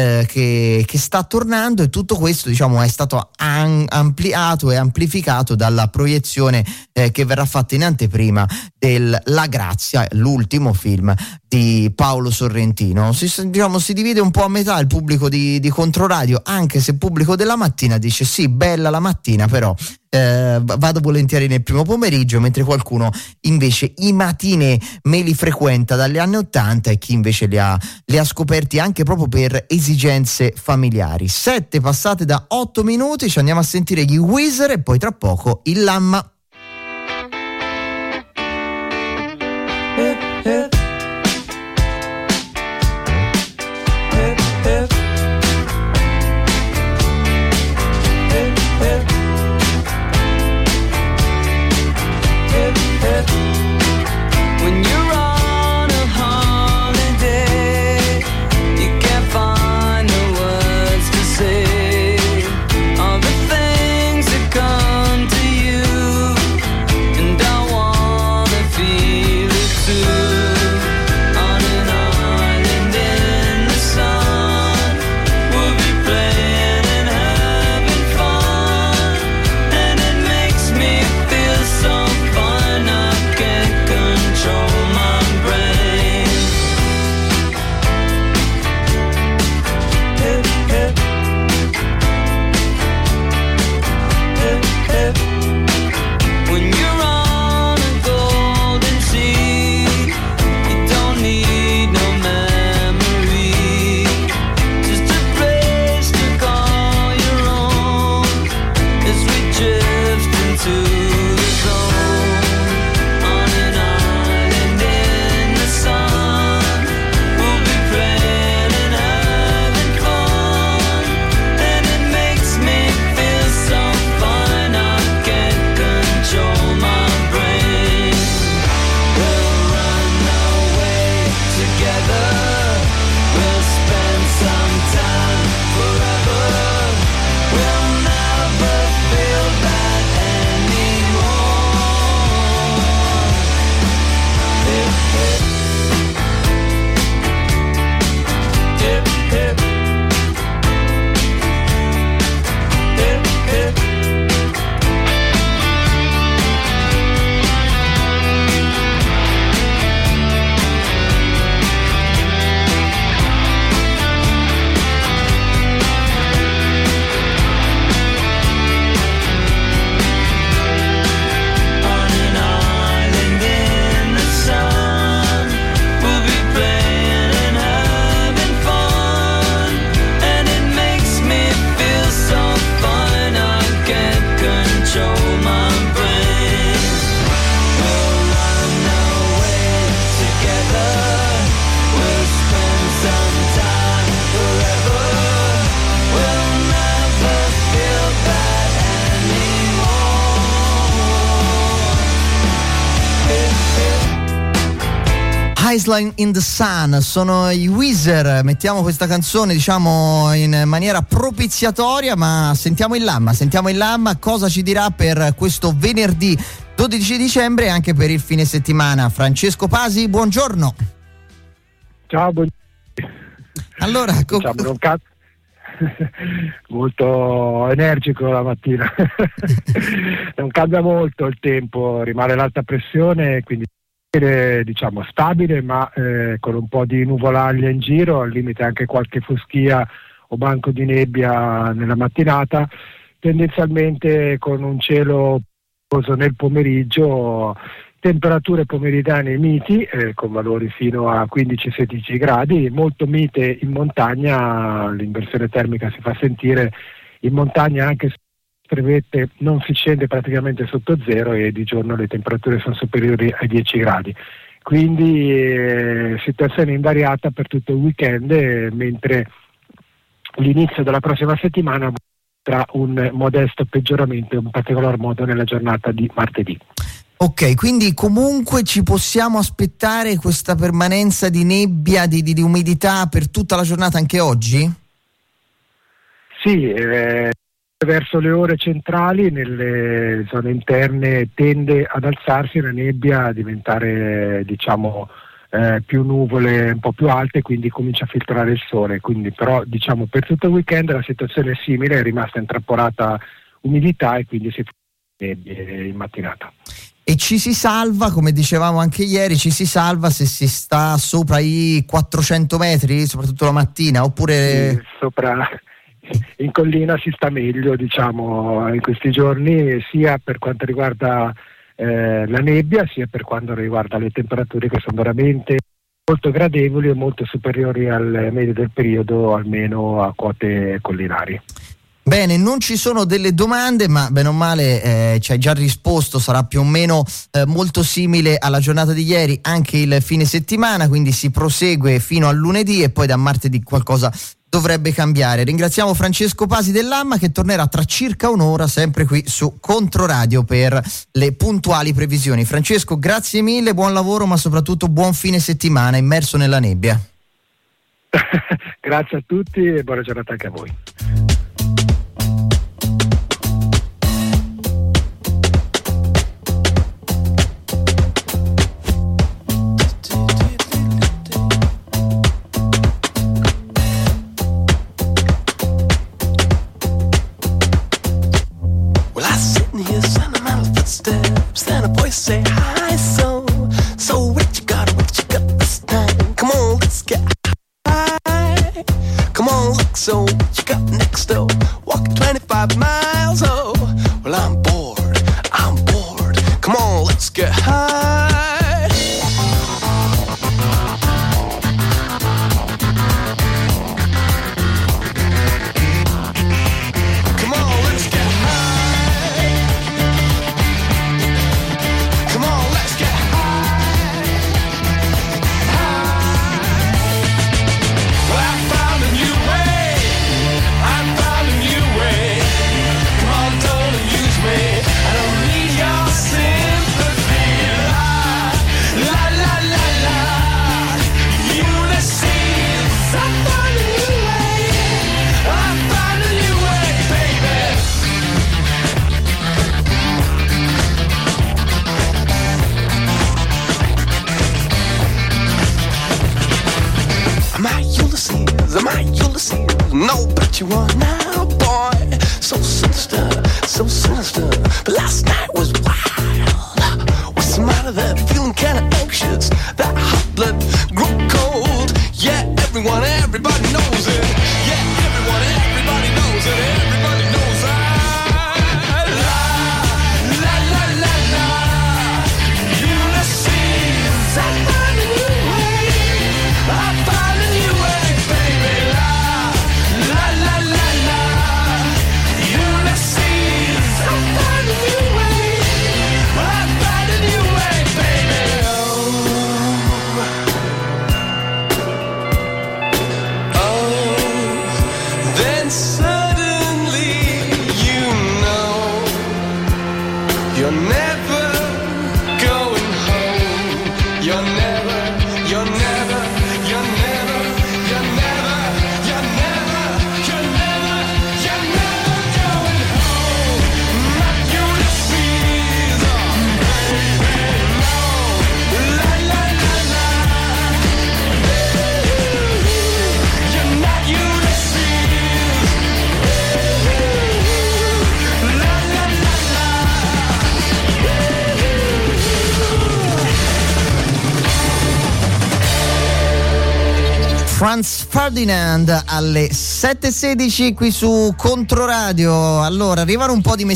che sta tornando, e tutto questo diciamo è stato ampliato e amplificato dalla proiezione che verrà fatta in anteprima del La Grazia, l'ultimo film di Paolo Sorrentino. Si divide un po' a metà il pubblico di Controradio, anche se il pubblico della mattina dice sì, bella la mattina, però vado volentieri nel primo pomeriggio, mentre qualcuno invece i matinee me li frequenta dagli anni '80 e chi invece li ha scoperti anche proprio per esigenze familiari. 7 passate da 8 minuti, ci andiamo a sentire gli Weezer e poi tra poco il Lamma. Come to you, and I wanna feel it too. Island in the Sun, sono i Weezer. Mettiamo questa canzone, diciamo, in maniera propiziatoria, ma sentiamo il Lamma cosa ci dirà per questo venerdì 12 dicembre e anche per il fine settimana. Francesco Pasi, buongiorno. Ciao, buongiorno. Allora, molto energico la mattina. Non cambia molto il tempo, rimane l'alta pressione, quindi diciamo stabile, ma con un po' di nuvolaglia in giro, al limite anche qualche foschia o banco di nebbia nella mattinata, tendenzialmente con un cielo nel pomeriggio, temperature pomeridiane miti con valori fino a 15-16 gradi, molto mite in montagna, l'inversione termica si fa sentire in montagna anche se brevette non si scende praticamente sotto zero e di giorno le temperature sono superiori ai 10 gradi. Quindi situazione invariata per tutto il weekend, mentre l'inizio della prossima settimana tra un modesto peggioramento, in particolar modo nella giornata di martedì. Ok, quindi comunque ci possiamo aspettare questa permanenza di nebbia, di umidità per tutta la giornata anche oggi? Sì, verso le ore centrali, nelle zone interne tende ad alzarsi la nebbia, a diventare diciamo più nuvole un po' più alte, quindi comincia a filtrare il sole. Quindi però diciamo per tutto il weekend la situazione è simile, è rimasta intrapolata umidità e quindi si fa nebbie in mattinata. E ci si salva, come dicevamo anche ieri, ci si salva se si sta sopra i 400 metri, soprattutto la mattina, oppure... Sì, sopra... In collina si sta meglio, diciamo, in questi giorni, sia per quanto riguarda la nebbia, sia per quanto riguarda le temperature, che sono veramente molto gradevoli e molto superiori al medio del periodo, almeno a quote collinari. Bene, non ci sono delle domande, ma bene o male ci hai già risposto, sarà più o meno molto simile alla giornata di ieri anche il fine settimana, quindi si prosegue fino a lunedì e poi da martedì qualcosa dovrebbe cambiare. Ringraziamo Francesco Pasi dell'Amma, che tornerà tra circa un'ora sempre qui su Controradio per le puntuali previsioni. Francesco, grazie mille, buon lavoro, ma soprattutto buon fine settimana immerso nella nebbia. Grazie a tutti e buona giornata anche a voi. Then a voice say hi, so what you got this time? Come on, let's get high. Come on, look, so what you got next door? Walking 25 miles, oh, well I'm bored. Come on, let's get high. Am I Ulysses? No, but you are now, boy. So sinister. But last night was wild. What's the matter there? Feeling kinda anxious. That hot blood grew cold. Yeah, everybody knows it. Yeah, everybody knows it. Everybody knows I la. Ulysses, I find a new way. I find a new way. You're Franz Ferdinand alle 7:16 qui su Controradio. Allora, arrivano un po' di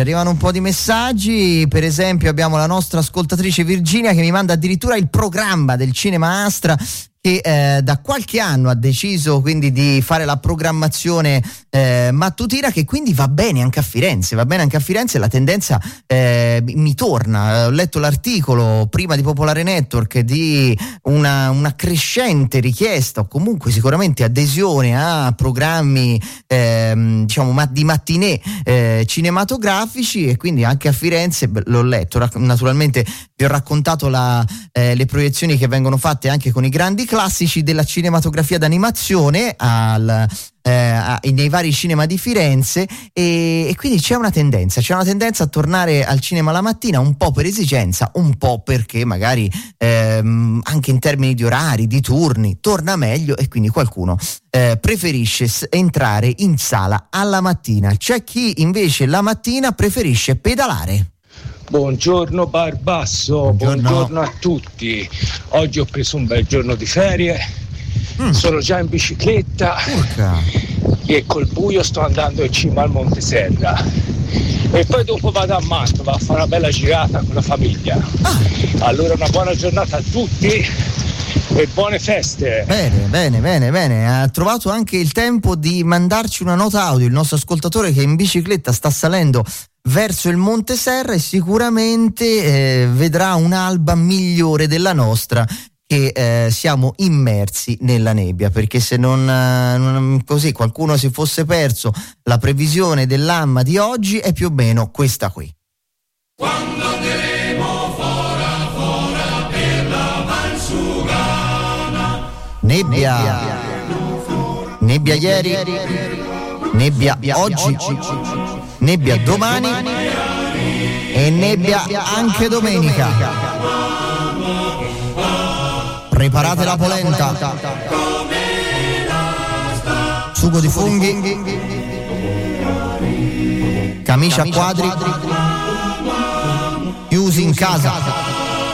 messaggi, per esempio abbiamo la nostra ascoltatrice Virginia che mi manda addirittura il programma del Cinema Astra, che da qualche anno ha deciso quindi di fare la programmazione mattutina, che quindi va bene anche a Firenze, la tendenza mi torna. Ho letto l'articolo prima di Popolare Network di una crescente richiesta o comunque sicuramente adesione a programmi diciamo di mattinè cinematografici, e quindi anche a Firenze l'ho letto. Naturalmente vi ho raccontato le proiezioni che vengono fatte anche con i grandi classici della cinematografia d'animazione nei vari cinema di Firenze, e quindi c'è una tendenza a tornare al cinema la mattina, un po' per esigenza, un po' perché magari anche in termini di orari, di turni, torna meglio, e quindi qualcuno preferisce entrare in sala alla mattina. C'è chi invece la mattina preferisce pedalare. Buongiorno Barbasso, buongiorno a tutti. Oggi ho preso un bel giorno di ferie, sono già in bicicletta e col buio sto andando in cima al Monte Serra, e poi dopo vado a Mantova a fare una bella girata con la famiglia. Allora una buona giornata a tutti e buone feste. Bene. Ha trovato anche il tempo di mandarci una nota audio il nostro ascoltatore, che in bicicletta sta salendo verso il Monte Serra, e sicuramente vedrà un'alba migliore della nostra, che siamo immersi nella nebbia, perché se non così qualcuno si fosse perso la previsione dell'AMMA di oggi, è più o meno questa qui. Quando andremo fora per la Valsugana. Nebbia ieri, nebbia oggi, nebbia domani e nebbia anche domenica. Preparate la polenta, sugo di funghi, camicia a quadri, chiusi in casa.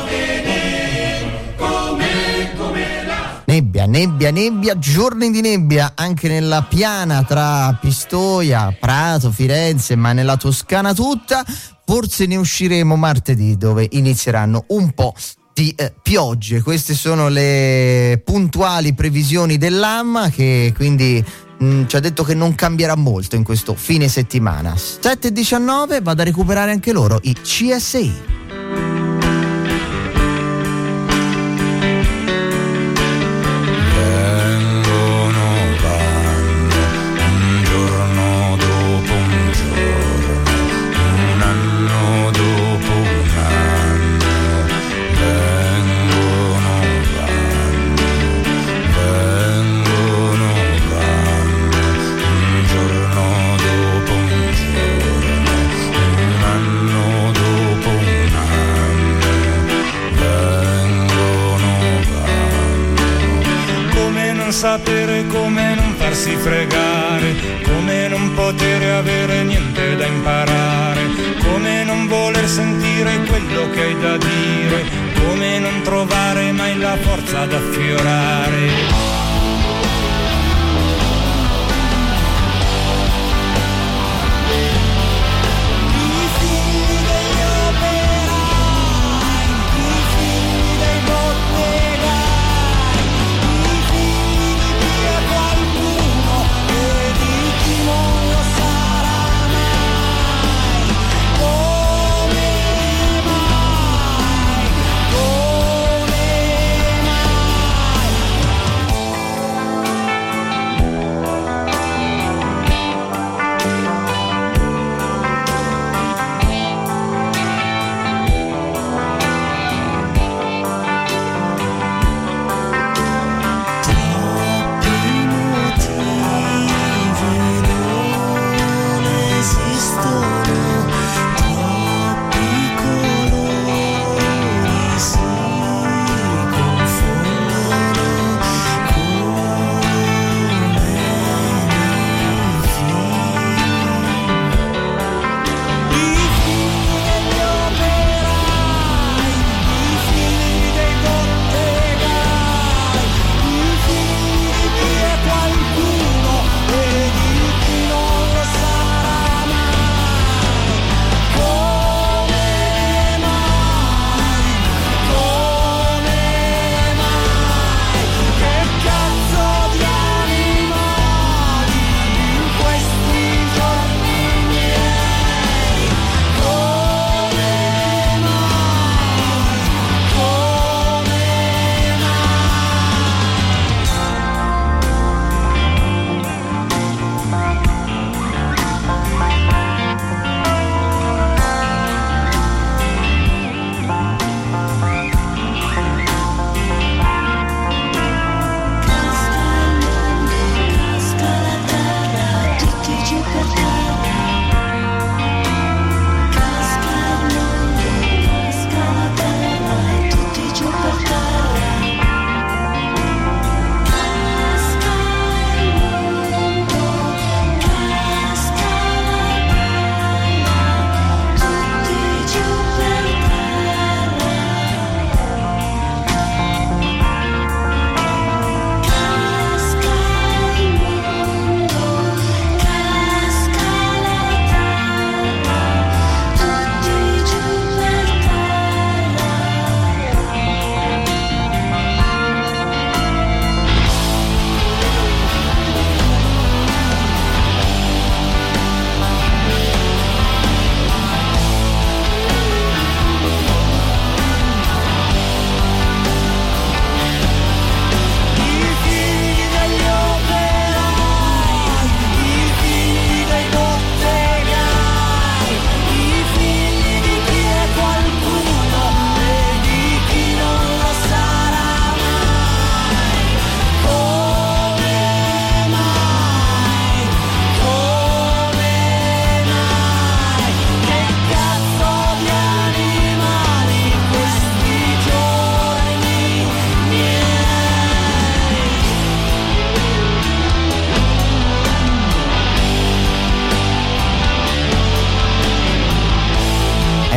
Nebbia, giorni di nebbia anche nella piana tra Pistoia, Prato, Firenze, ma nella Toscana tutta. Forse ne usciremo martedì, dove inizieranno un po' di piogge. Queste sono le puntuali previsioni dell'AMMA, che quindi ci ha detto che non cambierà molto in questo fine settimana. 7:19, vado a recuperare anche loro, i CSI. Sapere come non farsi fregare, come non poter avere niente da imparare, come non voler sentire quello che hai da dire, come non trovare mai la forza da affiorare.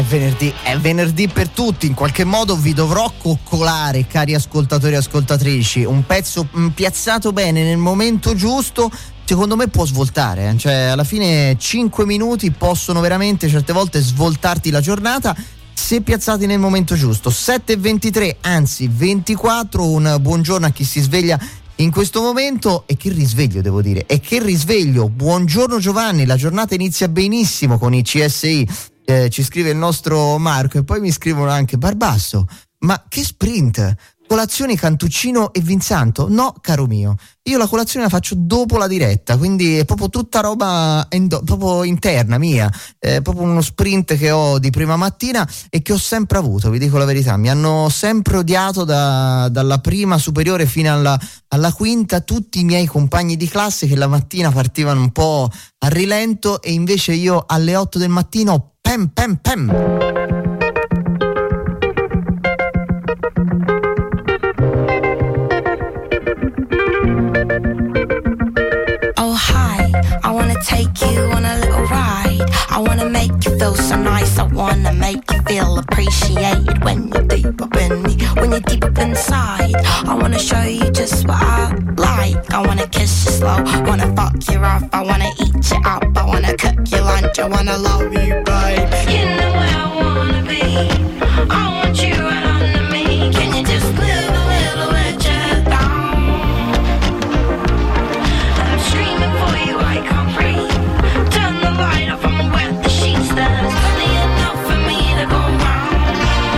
È venerdì per tutti, in qualche modo vi dovrò coccolare, cari ascoltatori e ascoltatrici. Un pezzo piazzato bene nel momento giusto, secondo me può svoltare, cioè alla fine 5 minuti possono veramente certe volte svoltarti la giornata se piazzati nel momento giusto. 7:23, anzi 24, un buongiorno a chi si sveglia in questo momento. E che risveglio, devo dire, e che risveglio. Buongiorno Giovanni, la giornata inizia benissimo con i CSI, ci scrive il nostro Marco, e poi mi scrivono anche: Barbasso, ma che sprint, colazione Cantuccino e Vinsanto? No, caro mio, io la colazione la faccio dopo la diretta, quindi è proprio tutta roba proprio interna mia, è proprio uno sprint che ho di prima mattina e che ho sempre avuto, vi dico la verità. Mi hanno sempre odiato dalla prima superiore fino alla quinta tutti i miei compagni di classe che la mattina partivano un po' a rilento, e invece io alle 8 del mattino pem pem pem. Take you on a little ride. I wanna make you feel so nice. I wanna make you feel appreciated when you're deep up in me, when you're deep up inside. I wanna show you just what I like. I wanna kiss you slow, wanna fuck you rough. I wanna eat you up, I wanna cook your lunch. I wanna love you, babe. You know where I wanna be. I want you right under me. Can you just live a little bit just down? I'm streaming for you, I can't breathe. Turn the light off, I'm wet the sheets. There's plenty enough for me to go round.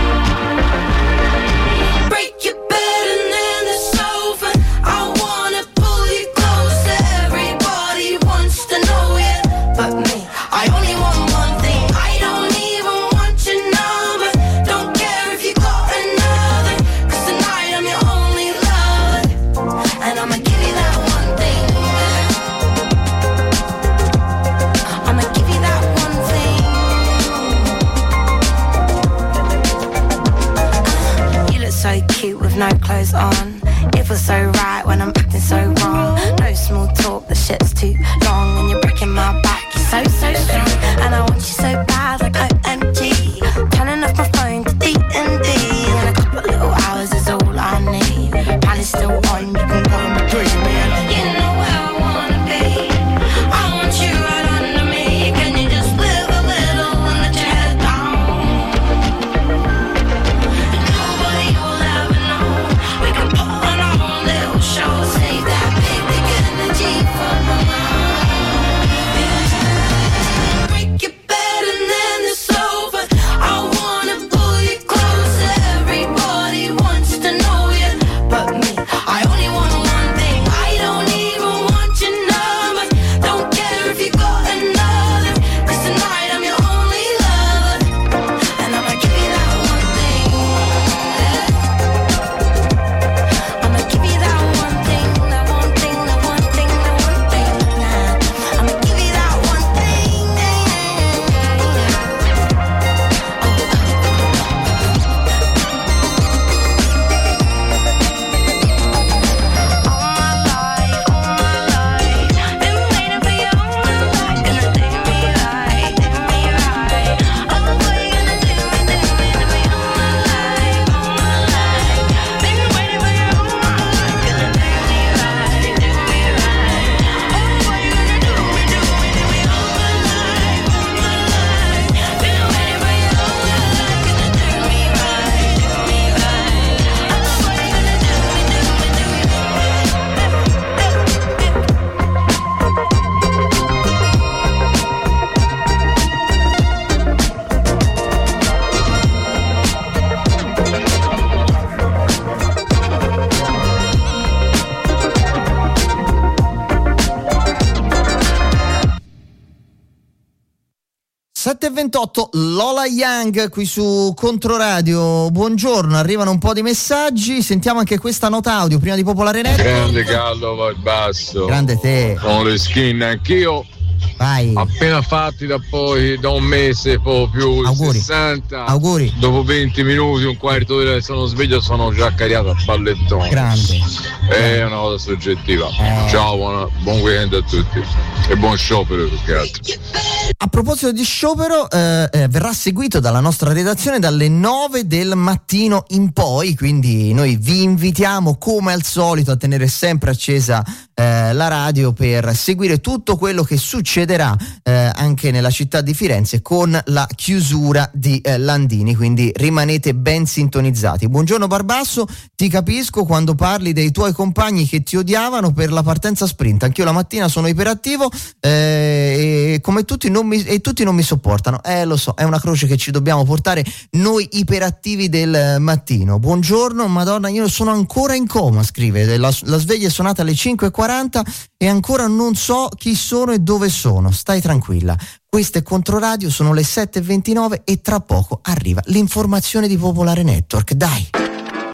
Break your bed and then the sofa. I wanna pull you closer. Everybody wants to know you, but me, I only want one thing. I don't even want your number. Don't care if you got another, 'cause tonight I'm your only lover, and I'ma give you that one thing. I'ma give you that one thing. You look so cute with no clothes on. It feels so right when I'm acting so wrong. No small talk, the shit's too long. When you're breaking my back, you're so strong. And I want you so bad, like OMG. Turning off my phone to D&D. And a couple little hours is all I need. Plan is still on, you can go and dream me. You know where I wanna be. I want you right under me. Can you just live a little and let your head down? And nobody will ever know. We can put on our own little show. Save that big energy for my mind. Break your bed and then the sofa. I wanna pull you closer. Everybody wants to know you, but me, I only want one thing. I don't even want your number. Don't care if you got another, 'cause tonight I'm your only lover, and I'ma give you that one thing. I'ma give you that one thing, that one thing, that one thing, that one thing. I'ma give you that one thing. Been waiting for you all my life. Gonna do me right, do me right. Oh, boy, you're gonna do me all my life, all my life. Been waiting for you all my life. Gonna do me right, do me right. Oh, boy, you're gonna do me all my life, all my life. Been waiting for you all my life. Gonna do me right, do me right. Oh, boy, you're gonna do me Sette e 28, Lola Young qui su Controradio. Buongiorno, arrivano un po' di messaggi, sentiamo anche questa nota audio prima di Popolare Network. Grande Gallo Barbasso. Grande te. Con le skin anch'io Vai. Appena fatti da un mese, poi più auguri. 60. Auguri. Dopo 20 minuti, un quarto d'ora che sono sveglio, sono già caricato a pallettone. Grande. È una cosa soggettiva. Ciao, buon weekend a tutti e buon sciopero più che altro. A proposito di sciopero, verrà seguito dalla nostra redazione dalle 9 del mattino in poi, quindi noi vi invitiamo come al solito a tenere sempre accesa la radio per seguire tutto quello che succederà anche nella città di Firenze con la chiusura di Landini, quindi rimanete ben sintonizzati. Buongiorno Barbasso, ti capisco quando parli dei tuoi compagni che ti odiavano per la partenza sprint. Anch'io la mattina sono iperattivo e come tutti non mi sopportano. Lo so, è una croce che ci dobbiamo portare noi iperattivi del mattino. Buongiorno, Madonna, io sono ancora in coma, scrive. La sveglia è suonata alle 5:40 e ancora non so chi sono e dove sono. Stai tranquilla. Questo è Controradio, sono le 7:29 e tra poco arriva l'informazione di Popolare Network. Dai!